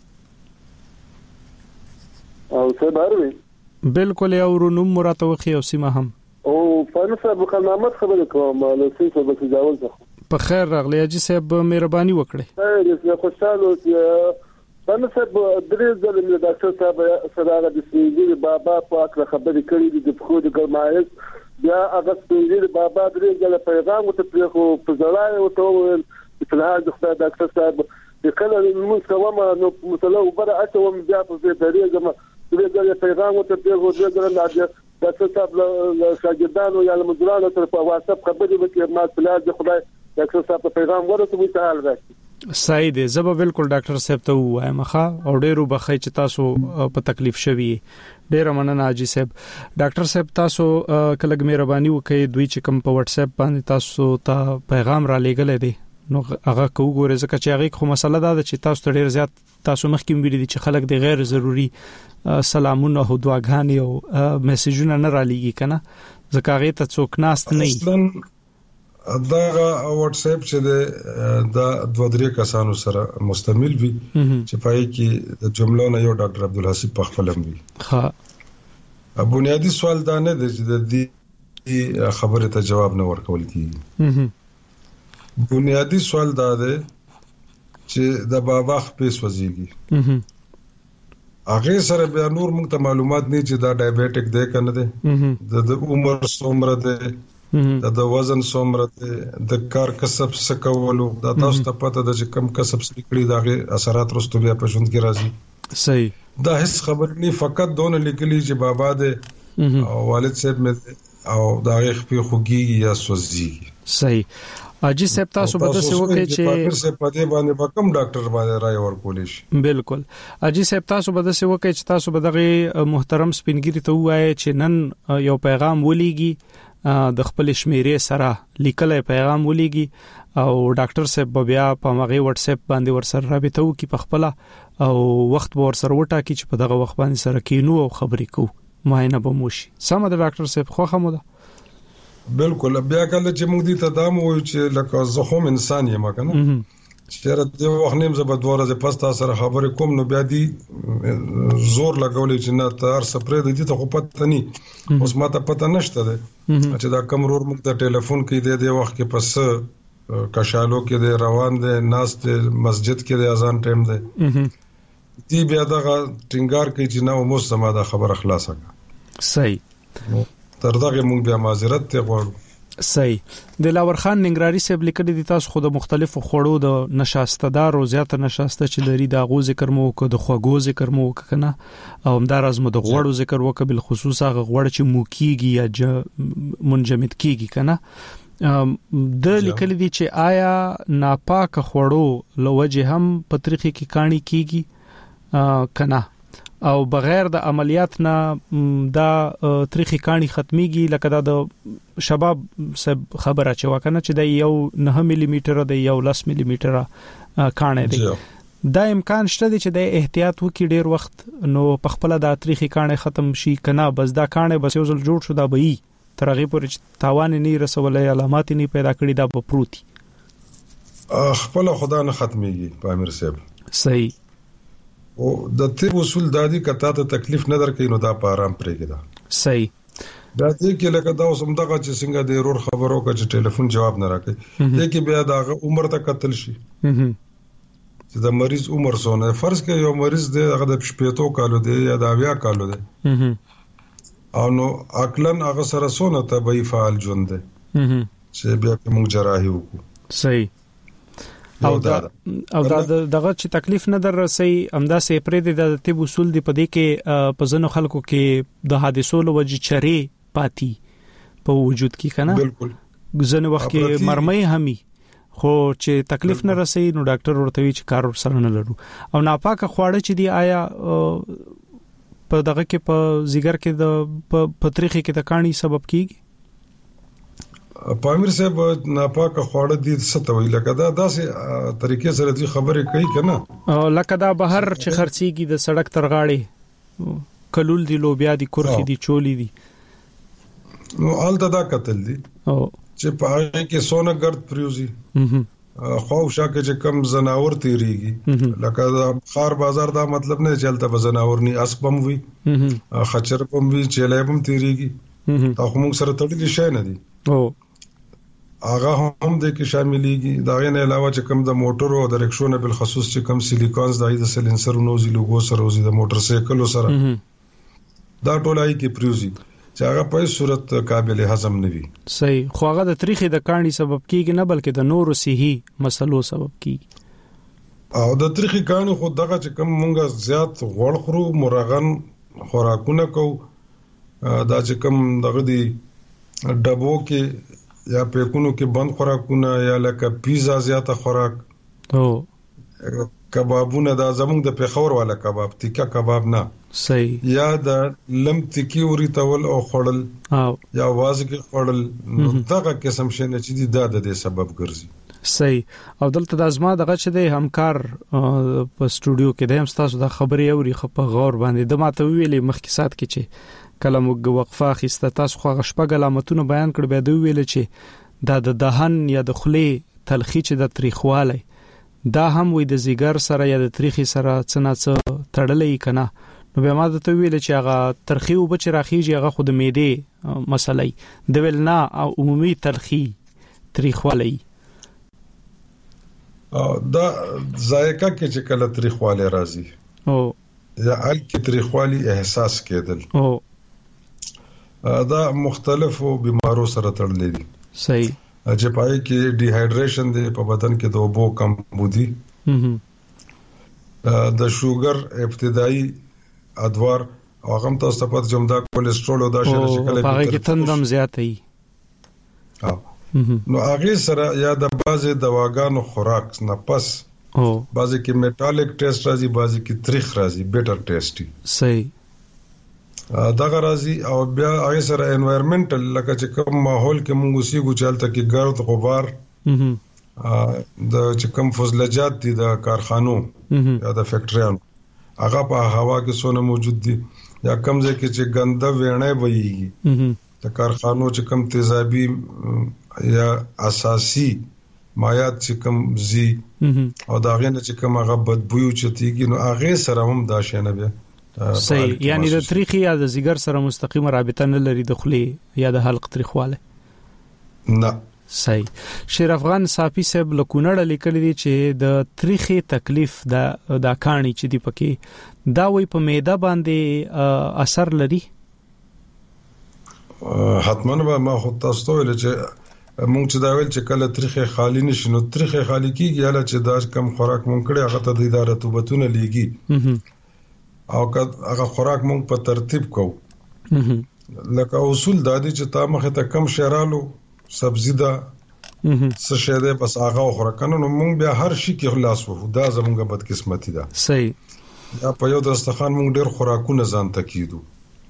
او څه باروي بالکل یو رونم مراته وخی او سیمه هم او فنسه بخنامت خبره کوم له سیسه به تجاوز په خیر راغلی اجي صاحب مهرباني وکړئ. زه خوشاله فنسه درې ځله مې ډاکټر صاحب سره د سپینځي بابا پاک خبرې کړې دي د خو د ګرمایش بیا هغه سپینځي بابا درې ځله پیغام ته پرخو په ځلای او ته په لحاظ د ډاکټر صاحب د کله موږ کومه نو مثلا وبره اته بیا په دې درې ځله دغه پیغام ته پیغام ورکړل د صاحب شاګردانو یا مدیرانو تر په واتساپ خبرې وکړي ما پلاز خدای ډاکټر صاحب په پیغام ورته وی تعال راځي. صحیح دی. زه به بالکل ډاکټر صاحب ته وایم ښه او ډیرو بخښي چې تاسو په تکلیف شوي ډیر مننه اجي صاحب. ډاکټر صاحب تاسو کله مهرباني وکړئ دوی چې کوم په واتس اپ باندې تاسو ته پیغام را لېږل دي نو هغه کوګوره ځکه چې هغه خو مسله ده چې تاسو ډیر زیات تاسو مخکې ویلي دي چې خلک د غیر ضروري سلامونه او دعاګانې او میسجونه نه را لېږي کنه ځکه هغه ته څوک ناست نه دا واتس اپ چې د دوه درې کسانو سره مستمل وي چې پای کې د جملو نه یو ډاکټر عبدالحسیب پخپلم وي ها بنیادی سوال دا نه دی چې د دې خبره ته جواب نه ورکول کیږي. بنیادی سوال دا دی چې د بابا خپې سوځيږي. هغه سره بیا نور موږ ته معلومات نه چې دا ډایابټیک دی کنه دی، د عمر څومره دی، د وزن څومره دی، د کار کسب څه کولو، دا تاسو ته پته ده چې کم کسب څه کړی داغه اثرات رستو بیا په ژوند کې راځي. صحیح. دا هیڅ خبر نه، فقط دونه لیکلي چې بابا دی او والد صاحب مې او داغه خپې خوږي یا سوځيږي. صحیح. اجي صاحب تاسو به څه وکړي چې پاکر سے پدې باندې کوم ډاکټر باندې رائے ورکول شي؟ بالکل. اجي صاحب تاسو به څه وکړي چې تاسو به دغه محترم سپینګری ته وایي چې نن یو پیغام ولېږي، د خپل شمیرې سره لیکلې پیغام ولېږي او ډاکټر صاحب بیا په هغه واتس اپ باندې ورسره رابطه وکړي په خپل او وخت به ورسره وټاکي چې په دغه وخت باندې سره کینو او خبرې کوو، معاینه به موشي. سم د ډاکټر صاحب خو خمو ده. بالکل. بیا کله چې موږ دې ته دام وایو چې لکه زه هم انسان یم کنه، چې راته وخت نیم زه به دوه ورځې پس تاسو سره خبرې کوم، نو بیا دې زور لګولې چې نه تار سپرې دې ته خو پته نه، اوس ماته پته نشته ده چې دا کوم رور موږ ته ټلیفون کې دې وخت کې پس کشالو کې دې روان دي، ناس دې مسجد کې دې اذان ټیم ده، دې بیا دا ټینګار کوي چې نه مو سم دا خبر خلاصه. صحیح. تر دغه موږ بیا معذرت ته غواړو. صحیح. د لاور خان ننګراری صاحب لیکلي دي تاسو خو د مختلفو خوړو د نشاستدار او زیات نشاسته چې لري د غو ذکر مو کو، د خوګو ذکر مو کنه، او همدار از مو د غوړو ذکر وک، بل خصوص هغه غوړ چې موکیږي یا منجمد کیږي کنه. د لیکلي دي چې آیا ناپاک خوړو لوجه هم په طریقې کې کانی کیږي کنه او بغیر د عملیات نه دا تاریخي کانی ختميږي، لکه دا د شباب سب خبره چې وکنه چې د یو 9 ملي میټر د یو 10 ملي میټر کانه دی. دا امکان شته چې د احتیاط وکړي ډیر وخت نو په خپل د تاریخي کانه ختم شي کنه، بس دا کانه بس یو ځل جوړ شو دا به ترغه پورې تاوان نه رسولې، علامات نه پیدا کړي، دا په پروتي خپل خدا نه ختميږي په امیر صاحب. صحیح. او د طب اصول دادی کته ته تکلیف نه درکې نو دا په آرام پرېږده. صحیح. دا دې کې لکه دا اوس هم دغه چې څنګه د رور خبرو کا چې ټلیفون جواب نه راکړي، دې کې بیا دا عمر ته قتل شي چې د مریض عمر سونه فرض کې یو مریض دی هغه د 15 کالو دی یا د 20 کالو دی او نو عقلن هغه سره سونه ته به فعال ژوند دی چې بیا موږ جراحي وکړو. صحیح. او دا دغه چې تکلیف نه در رسي امدا سي پرې د طب اصول دی په دې کې په ځنو خلکو کې د حادثو لوجه چرې پاتې په وجود کې کنه. بالکل. ځنه وخت کې مرمۍ همي خو چې تکلیف نه رسي نو ډاکټر ورته وی چې کار سره نه لرو. او ناپاکه خواړه چې دی آیا په دغه کې په زیګر کې د پتریخي کې د کانی سبب کیږي؟ پامیر صاحب ناپاکه خواړه دي ستوي لکه دا داسې طریقې سره دي خبرې کوي کنه، لکه دا بهر چې خرڅيږي د سړک ترغاړي کلول دي، لوبیا دي، کورخي دي، چولي دي، نو آلته دا قتل دي چې په هغه کې سونه ګرد پریوزي خوښه کې چې کم زناور تیریږي، لکه خار بازار دا مطلب نه چلته به زناور ني اسبم وي خچر پم وي چلېبم تیریږي، دا هم سره تړلې شي نه دي. او هغه هم د کې شاملېږي. دا غنه علاوه چې کم د موټر او د رکشو نه بل خصوص چې کم سیلیکونز د سلنسر نوزي لوګو سره او د موټر سایکل سره دا ټولای کې پریوزي چې هغه په صورت قابل هضم نه وي. صحیح. خو هغه د تاریخي د کانی سبب کیږي نه بلکې د نورو صحي مسلو سبب کیږي. او د تاریخي کانی خو دغه چې کم مونږه زیات غوړ خورو مرغن خوراکونه کو، دا چې کم دغه دی ډبو کې یا پیکونو کې بند خوراکونه یا لکه پیزا زیاته خوراک او کبابونه، دا زمونږ د پیښور والا کباب تیکا کباب نه. صحیح. یا د لم تیکی وري تول او خړل یا واز کې خړل، نو دغه قسم شنه چې دا د سبب ګرځي. صحیح. او دلته د ازما دغه چې د همکار په سټوډیو کې د هم تاسو د خبري اوري خپ غور باندې د ماته ویلې مخکې سات کې چې کله موږ وقفه خسته تاسو خو غشپګ علامتونه بیان کړ، به دوی ویل چې دا د دهن یا د خلی تلخی چې د تاریخواله دا هم وي د زیګر سره یا د تاریخي سره څنګه تړلې کنه، نو به ما ته ویل چې هغه ترخی او بچ راخیږي هغه خود معده مسلې د ویل نه او عمومي ترخی تریخوالی دا ذایقه کې چې کله تریخوالی راځي او یا ال کې تریخوالی احساس کېدل او دا مختلفو بیمارو سره تړلې دي. صحیح. چې پای کې ډي هایډریشن دی په بدن کې د اوبو کم بودی د شوګر ابتدایي ادوار او هغه تاسو ته پات جمدا کولیسټرول او دا شی کله په کې تندم زیات ای نو هغه سره یا د بازي دواګانو خوراک نه پس بازي کې میټالیک ټیسټ راځي بازي کې تریخ راځي بیټر ټیسټي. صحیح. دا غرازي او بیا هغه سره انوایرنمنټل لکه چې کوم ماحول کې موږ اوسېږو چالت کې ګرد غبار د چې کوم فضلجات دي د کارخانو یا د فیکټریانو هغه په هوا کې څونه موجود دي یا کوم ځای کې چې ګنده وینې وایي د کارخانو چې کوم تیزابي یا اساسي مایات چې کوم زی او دا غینه چې کوم هغه بدبوي چتیږي نو هغه سره هم دا شنه بیا صحیح. یعنی د تریخي یا د زیګر سره مستقیمه رابطه نه لري د خلی یا د حلق تریخواله نه. صحیح. شیر افغان صافی صاحب لکونړ لیکلی دی چې د تریخي تکلیف د کانی چې دی پکې دا وی په معده باندې اثر لري. حتمن به ما خو تاسو ته ویل چې مونږ چې دا ویل چې کله تریخي خالی نشي نو تریخي خالی کیږي یا چې دا کم خوراک مونږ کړی هغه ته د اداره رطوبتونه لیږي او هغه خوراک مونږ په ترتیب کوو لکه اصول دا دي چې تا مخه ته کم شیرالو سبزی دا څه شه ده بس هغه خوراک نو مونږ بیا هر شي کې خلاص وو دا زمونږه بد قسمتي ده. صحیح. یا په یو دستخوان مونږ ډېر خوراکونه ځان تکیدو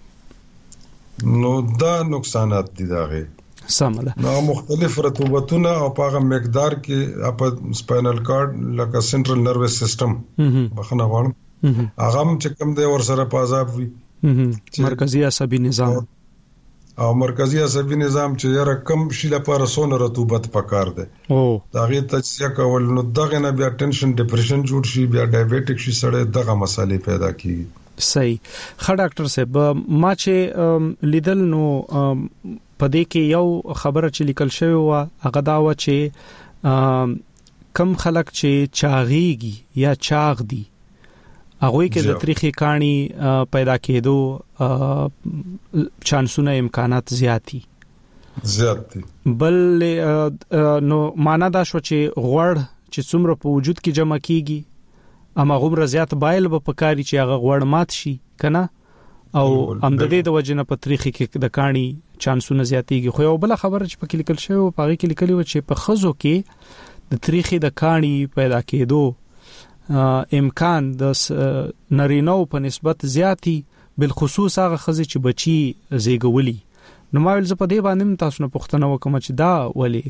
نو دا نقصانات دي داغه سمله نو مختلف رطوبتونه او په هغه مقدار کې په سپاینل کارډ لکه سنټرل نروس سیستم بخنه وړم هغه چې کوم دی ور سره پازاب وي مرکزی عصبي نظام او مرکزی عصبي نظام چې یاره کم شي لپاره سونه رطوبت پکار دی دا غي تجزیه کول نو دغه نه بیا ټینشن ډیپریشن جوړ شي بیا ډایابټیک شي سره دغه مسالې پیدا کیږي. صحیح. خا ډاکټر صاحب ما چې لیدل نو پدې کې یو خبره چې لیکل شوی و هغه دا و چې کم خلک چې چاغيږي یا چاغ دي هغه کې د تاریخي کہانی پیدا کېدو چانسونه امکانات زیات دي بل نو معنا دا شو چې غوړ چې څومره په وجود کې جمع کیږي اما غوړ زیات بایل به پکاري چې هغه غوړ مات شي کنه او امددې د وجنه په تاریخي کې د کہانی چانسونه زیاتېږي. خو یو بل خبره چې په کې لیکل شوی او په کې لیکلی و چې په خزو کې د تاریخي د کہانی پیدا کېدو امکان د نارینو په نسبت زیاتی بالخصوص هغه خزي چې بچي زیږولي نو ما ول ز په دې باندې تاسو نه پوښتنه وکم چې دا ولي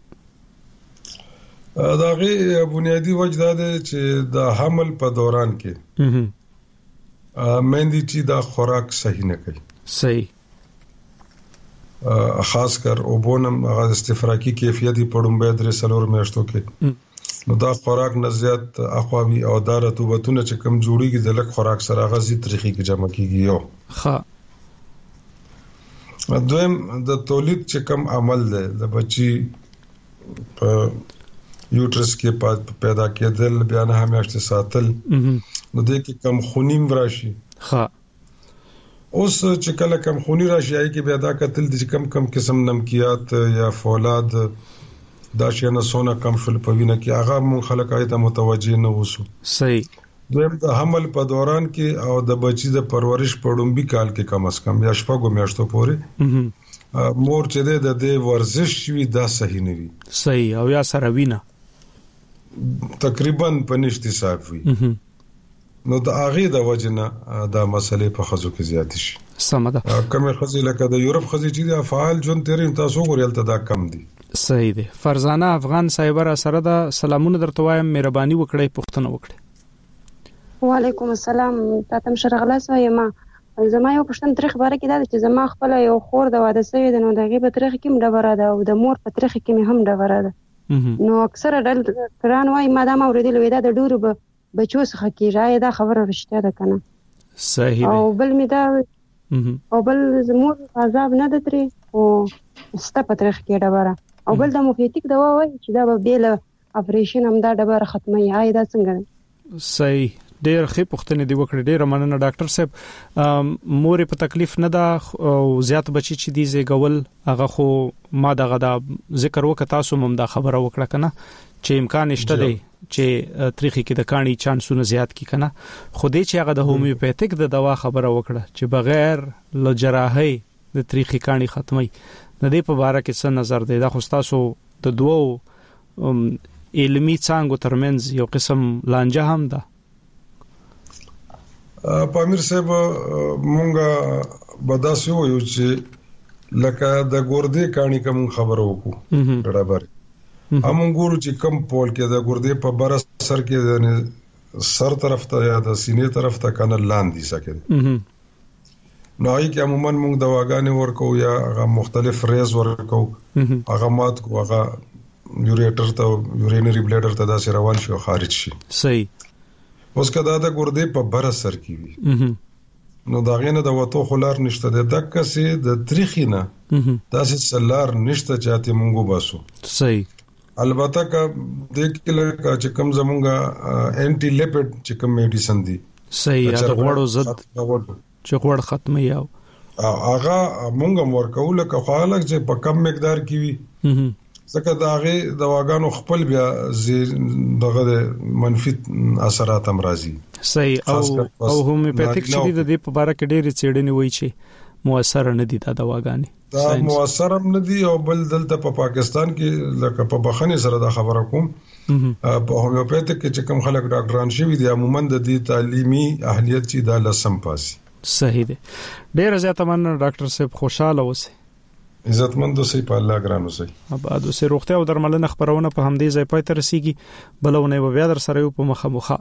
دا غي بنیادی وجه ده چې د حمل په دوران کې مېندې چې دا خوراک صحیح نه کوي. صحیح. خاص کر اوبونم هغه استفراقی کیفیت پړم به درې سلور میاشتو کې نو دا خوراک نه زیات اخواوي او دا رطوبتونه چې کم جوړیږي د لک خوراک سره غزي تاریخي کې جمع کیږي یو دویم د تولید چې کم عمل ده د بچي په یوټرس کې پیدا کېدل بیا نه همیشته ساتل نو د کې کم خونیم راشي اوس چې کله کم خونی راشي ای کې بیا دا قتل د کم قسم نمکیات یا فولاد دا شي نه سونه کم فل پوینه کې هغه مون خلک ایته متوجي نه وسو. صحیح. دویم د حمل په دوران کې او د بچی د پرورش په ډومبي کال کې کم از کم یا شپږو میاشتو پورې مور چې د ورزش وی دا صحیح نه وي. صحیح. او یا سره وینه تقریبا پنځتي صاحب وي نو د اغه د وجنه دا مسلې په خزو کې زیات شي. سمه ده. کومه خزي لکه د یورپ خزي چې د فعال جون تیرین تاسو غوړل ته دا کم دي. صحیح ده. فرزانه افغان سایبر سره دا سلامونه درته وایم مهرباني وکړئ پوښتنه وکړئ. وعلیکم السلام تاسو شرغله سویم زما یو پښتون تاریخ باره کې دا چې زما خپل یو خور د واده سوی د نو دغه په تاریخ کې مډبره ده او د مور په تاریخ کې هم ډبره ده نو اکثره ډل قران وايي مادام اوریدل وې دا د ډورو بچو څخه کیږي دا خبره رښتیا ده کنه. صحیح او بل می دا او بل زموږ عذاب نه دتري او ستا پترخ کې ډبره او بل د موفیتیک دوا وای چې دا به بیل اپریشن هم دا ډبره ختمي آی دا څنګه صحیح ډېر ښه پوښتنه دی وکړه ډېر مننه ډاکټر صاحب مور په تکلیف نه دا او زیات بچی چې دی زیګول هغه خو ما دغه دا ذکر وکړ تاسو هم دا خبره وکړه کنه چې امکان نشته دی چې تاریخي کې د کانی چانسونه زیات کی کنه خو دې چې هغه د هومیوپیتیک د دوا خبره وکړه چې بغیر ل جراحي د تاریخي کانی ختمي د دې په اړه کې څه نظر دی دا خو تاسو د دوو علمي څنګه ترمنځ یو قسم لانجه هم ده پامیر صاحب مونږه بداسو یو چې لکه د ګردې کانی کوم خبرو وکړو ډډابر همون ګورو چې کم پول کې د ګردې په بر سر کې د سر طرف ته یا د سینې طرف ته کنه لاندې سکه نو هغه کې عموما موږ دواګانې ورکو یا هغه مختلف ریز ورکو هغه مات کو هغه یوریټر ته یورینری بلیډر ته دا روان شي خارج شي صحیح اوس کدا د ګردې په بر سر کې وي نو دا غینه د وته خلار نشته د دک سي د تاریخینه دا سي سلار نشته چاته مونږ باسو صحیح البته کا د کله کا چې کم زمونږه انټي لیپټ چې کم میډیسن دي صحیح دا غوړو ضد چې غوړ ختمي یاو هغه مونږ ورکول که خالق چې په کم مقدار کې وي ځکه دا غي دواګانو خپل بیا دغه منفي اثرات هم راځي صحیح او هومیوپیتیک چې د دې په اړه کې ډېری څېړنې وایي چې موثر نه دي دا دواګانې دا موثر هم نه دي او بل دلته په پاکستان کې لکه په بخښنې سره دا خبره کوم په هومیوپیتیک کې چې کوم خلک ډاکټران شوي دي عموما د دې تعلیمي اهلیت چې دا لسم پاسي صحیح دی ډېر زیاته من ډاکټر صاحب خوشاله اوسئ عزتمند اوسئ په الله ګران اوسئ آباد اوسئ روغتیا او درملنه خبرونه په همدې ځای پای ته رسیږي بلونه بیا در سره یو په مخه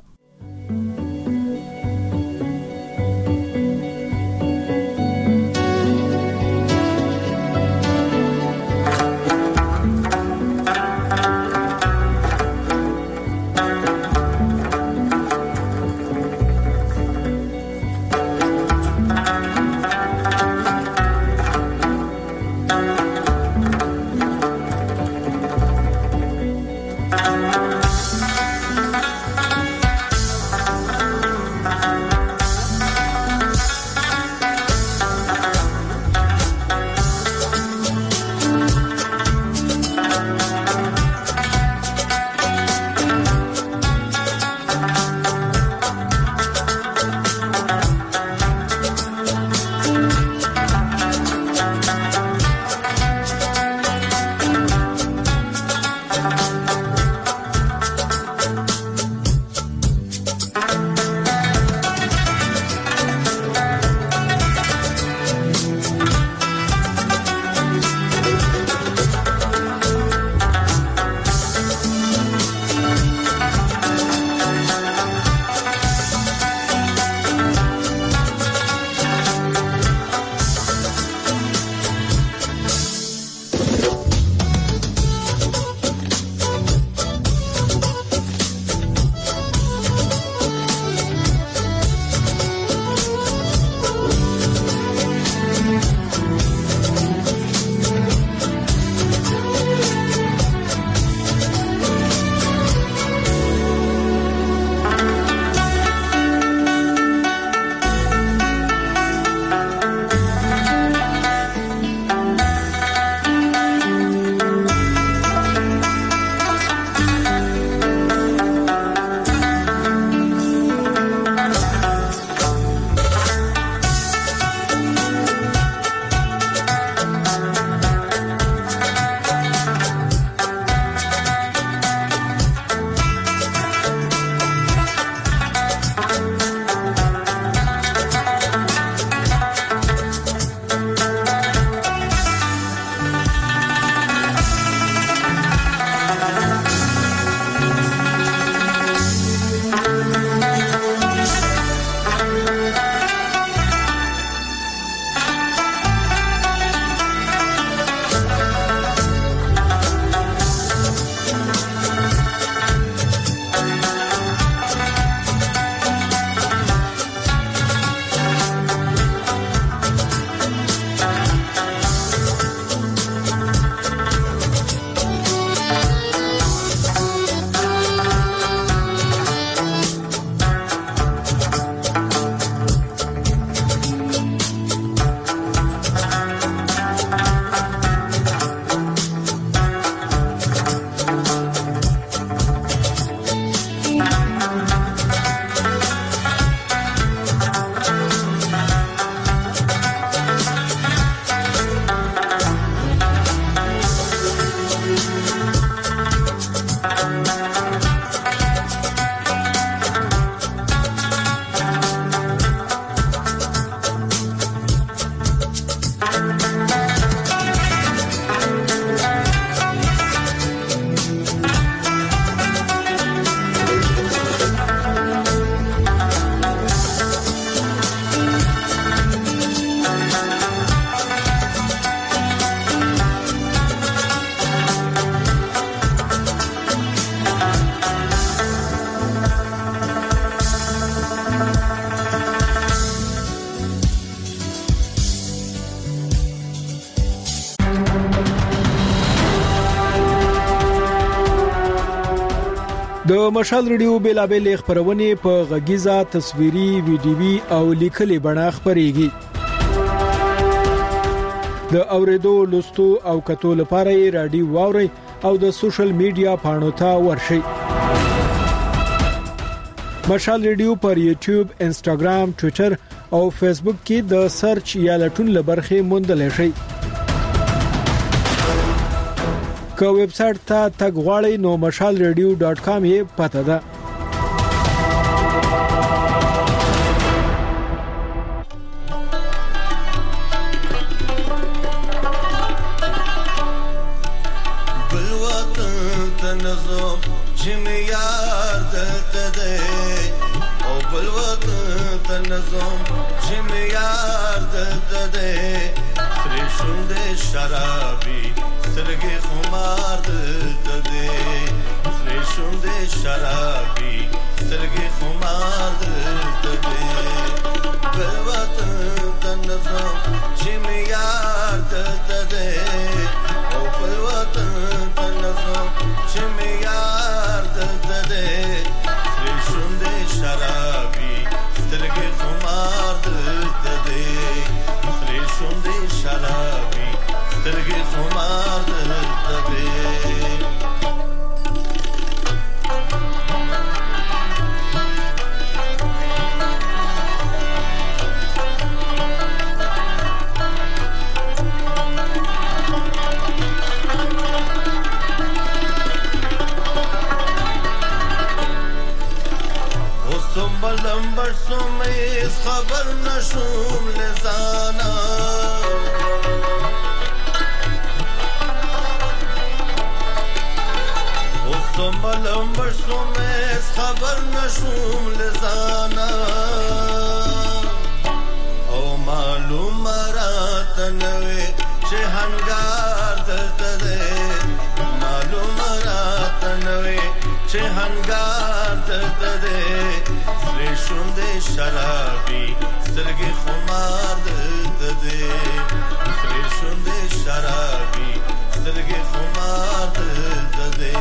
د مشال ریډیو بیلابل خبرونه په غږیزه تصویري ویډیوي او لیکلي بڼه خبريږي د اوریدو لوستو او کتو لپاره رادیو واوري او د سوشل میډیا پاڼو ته ورشي مشال ریډیو پر یوټیوب انستګرام ټوئیټر او فیسبوک کې د سرچ یا لټون لبرخه موندل شي که ویب سټ ته تګ غواړئ نو mashalradio.com یې پته ده شرابي سترګې خمار دلته دې سره شونډې شرابي سترګې خمار دلته دې بل وطن د نظم چې مې یار دلته دې او بل وطن د نظم چې مې یار دلته دې سره شونډې شرابي سترګې خمار دلته دې سره شونډې شرابي سترګې خمار دلته دې اوس لمبر سومې خبر نشوم لزانا لمبر سومې خبر نشوم لزانا او معلوم راته نوې چې هنګار دلته دې معلوم راته نوې چې هنګار دلته دې سره شونډې شرابي سترګې خمار دلته دې سره شونډې شرابي سترګې خمار دلته دې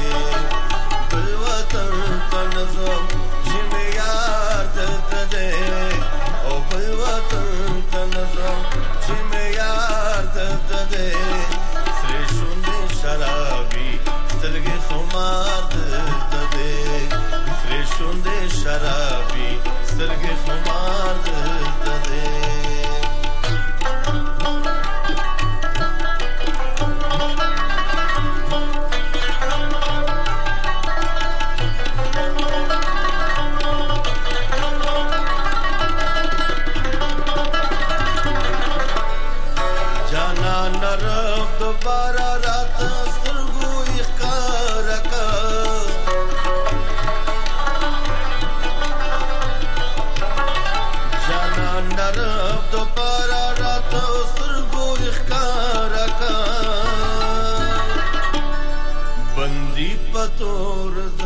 نظم چې مې یار دلته دې او بل وطن ته نظم چې مې یار دلته دې سره شونډې شرابي سترګې خمار دلته دې سره شونډې شرابي سترګې خمار دلته دې دوباره رات سترګو ښکار کا جانا نرب دوباره رات سترګو ښکار کا بندي پتور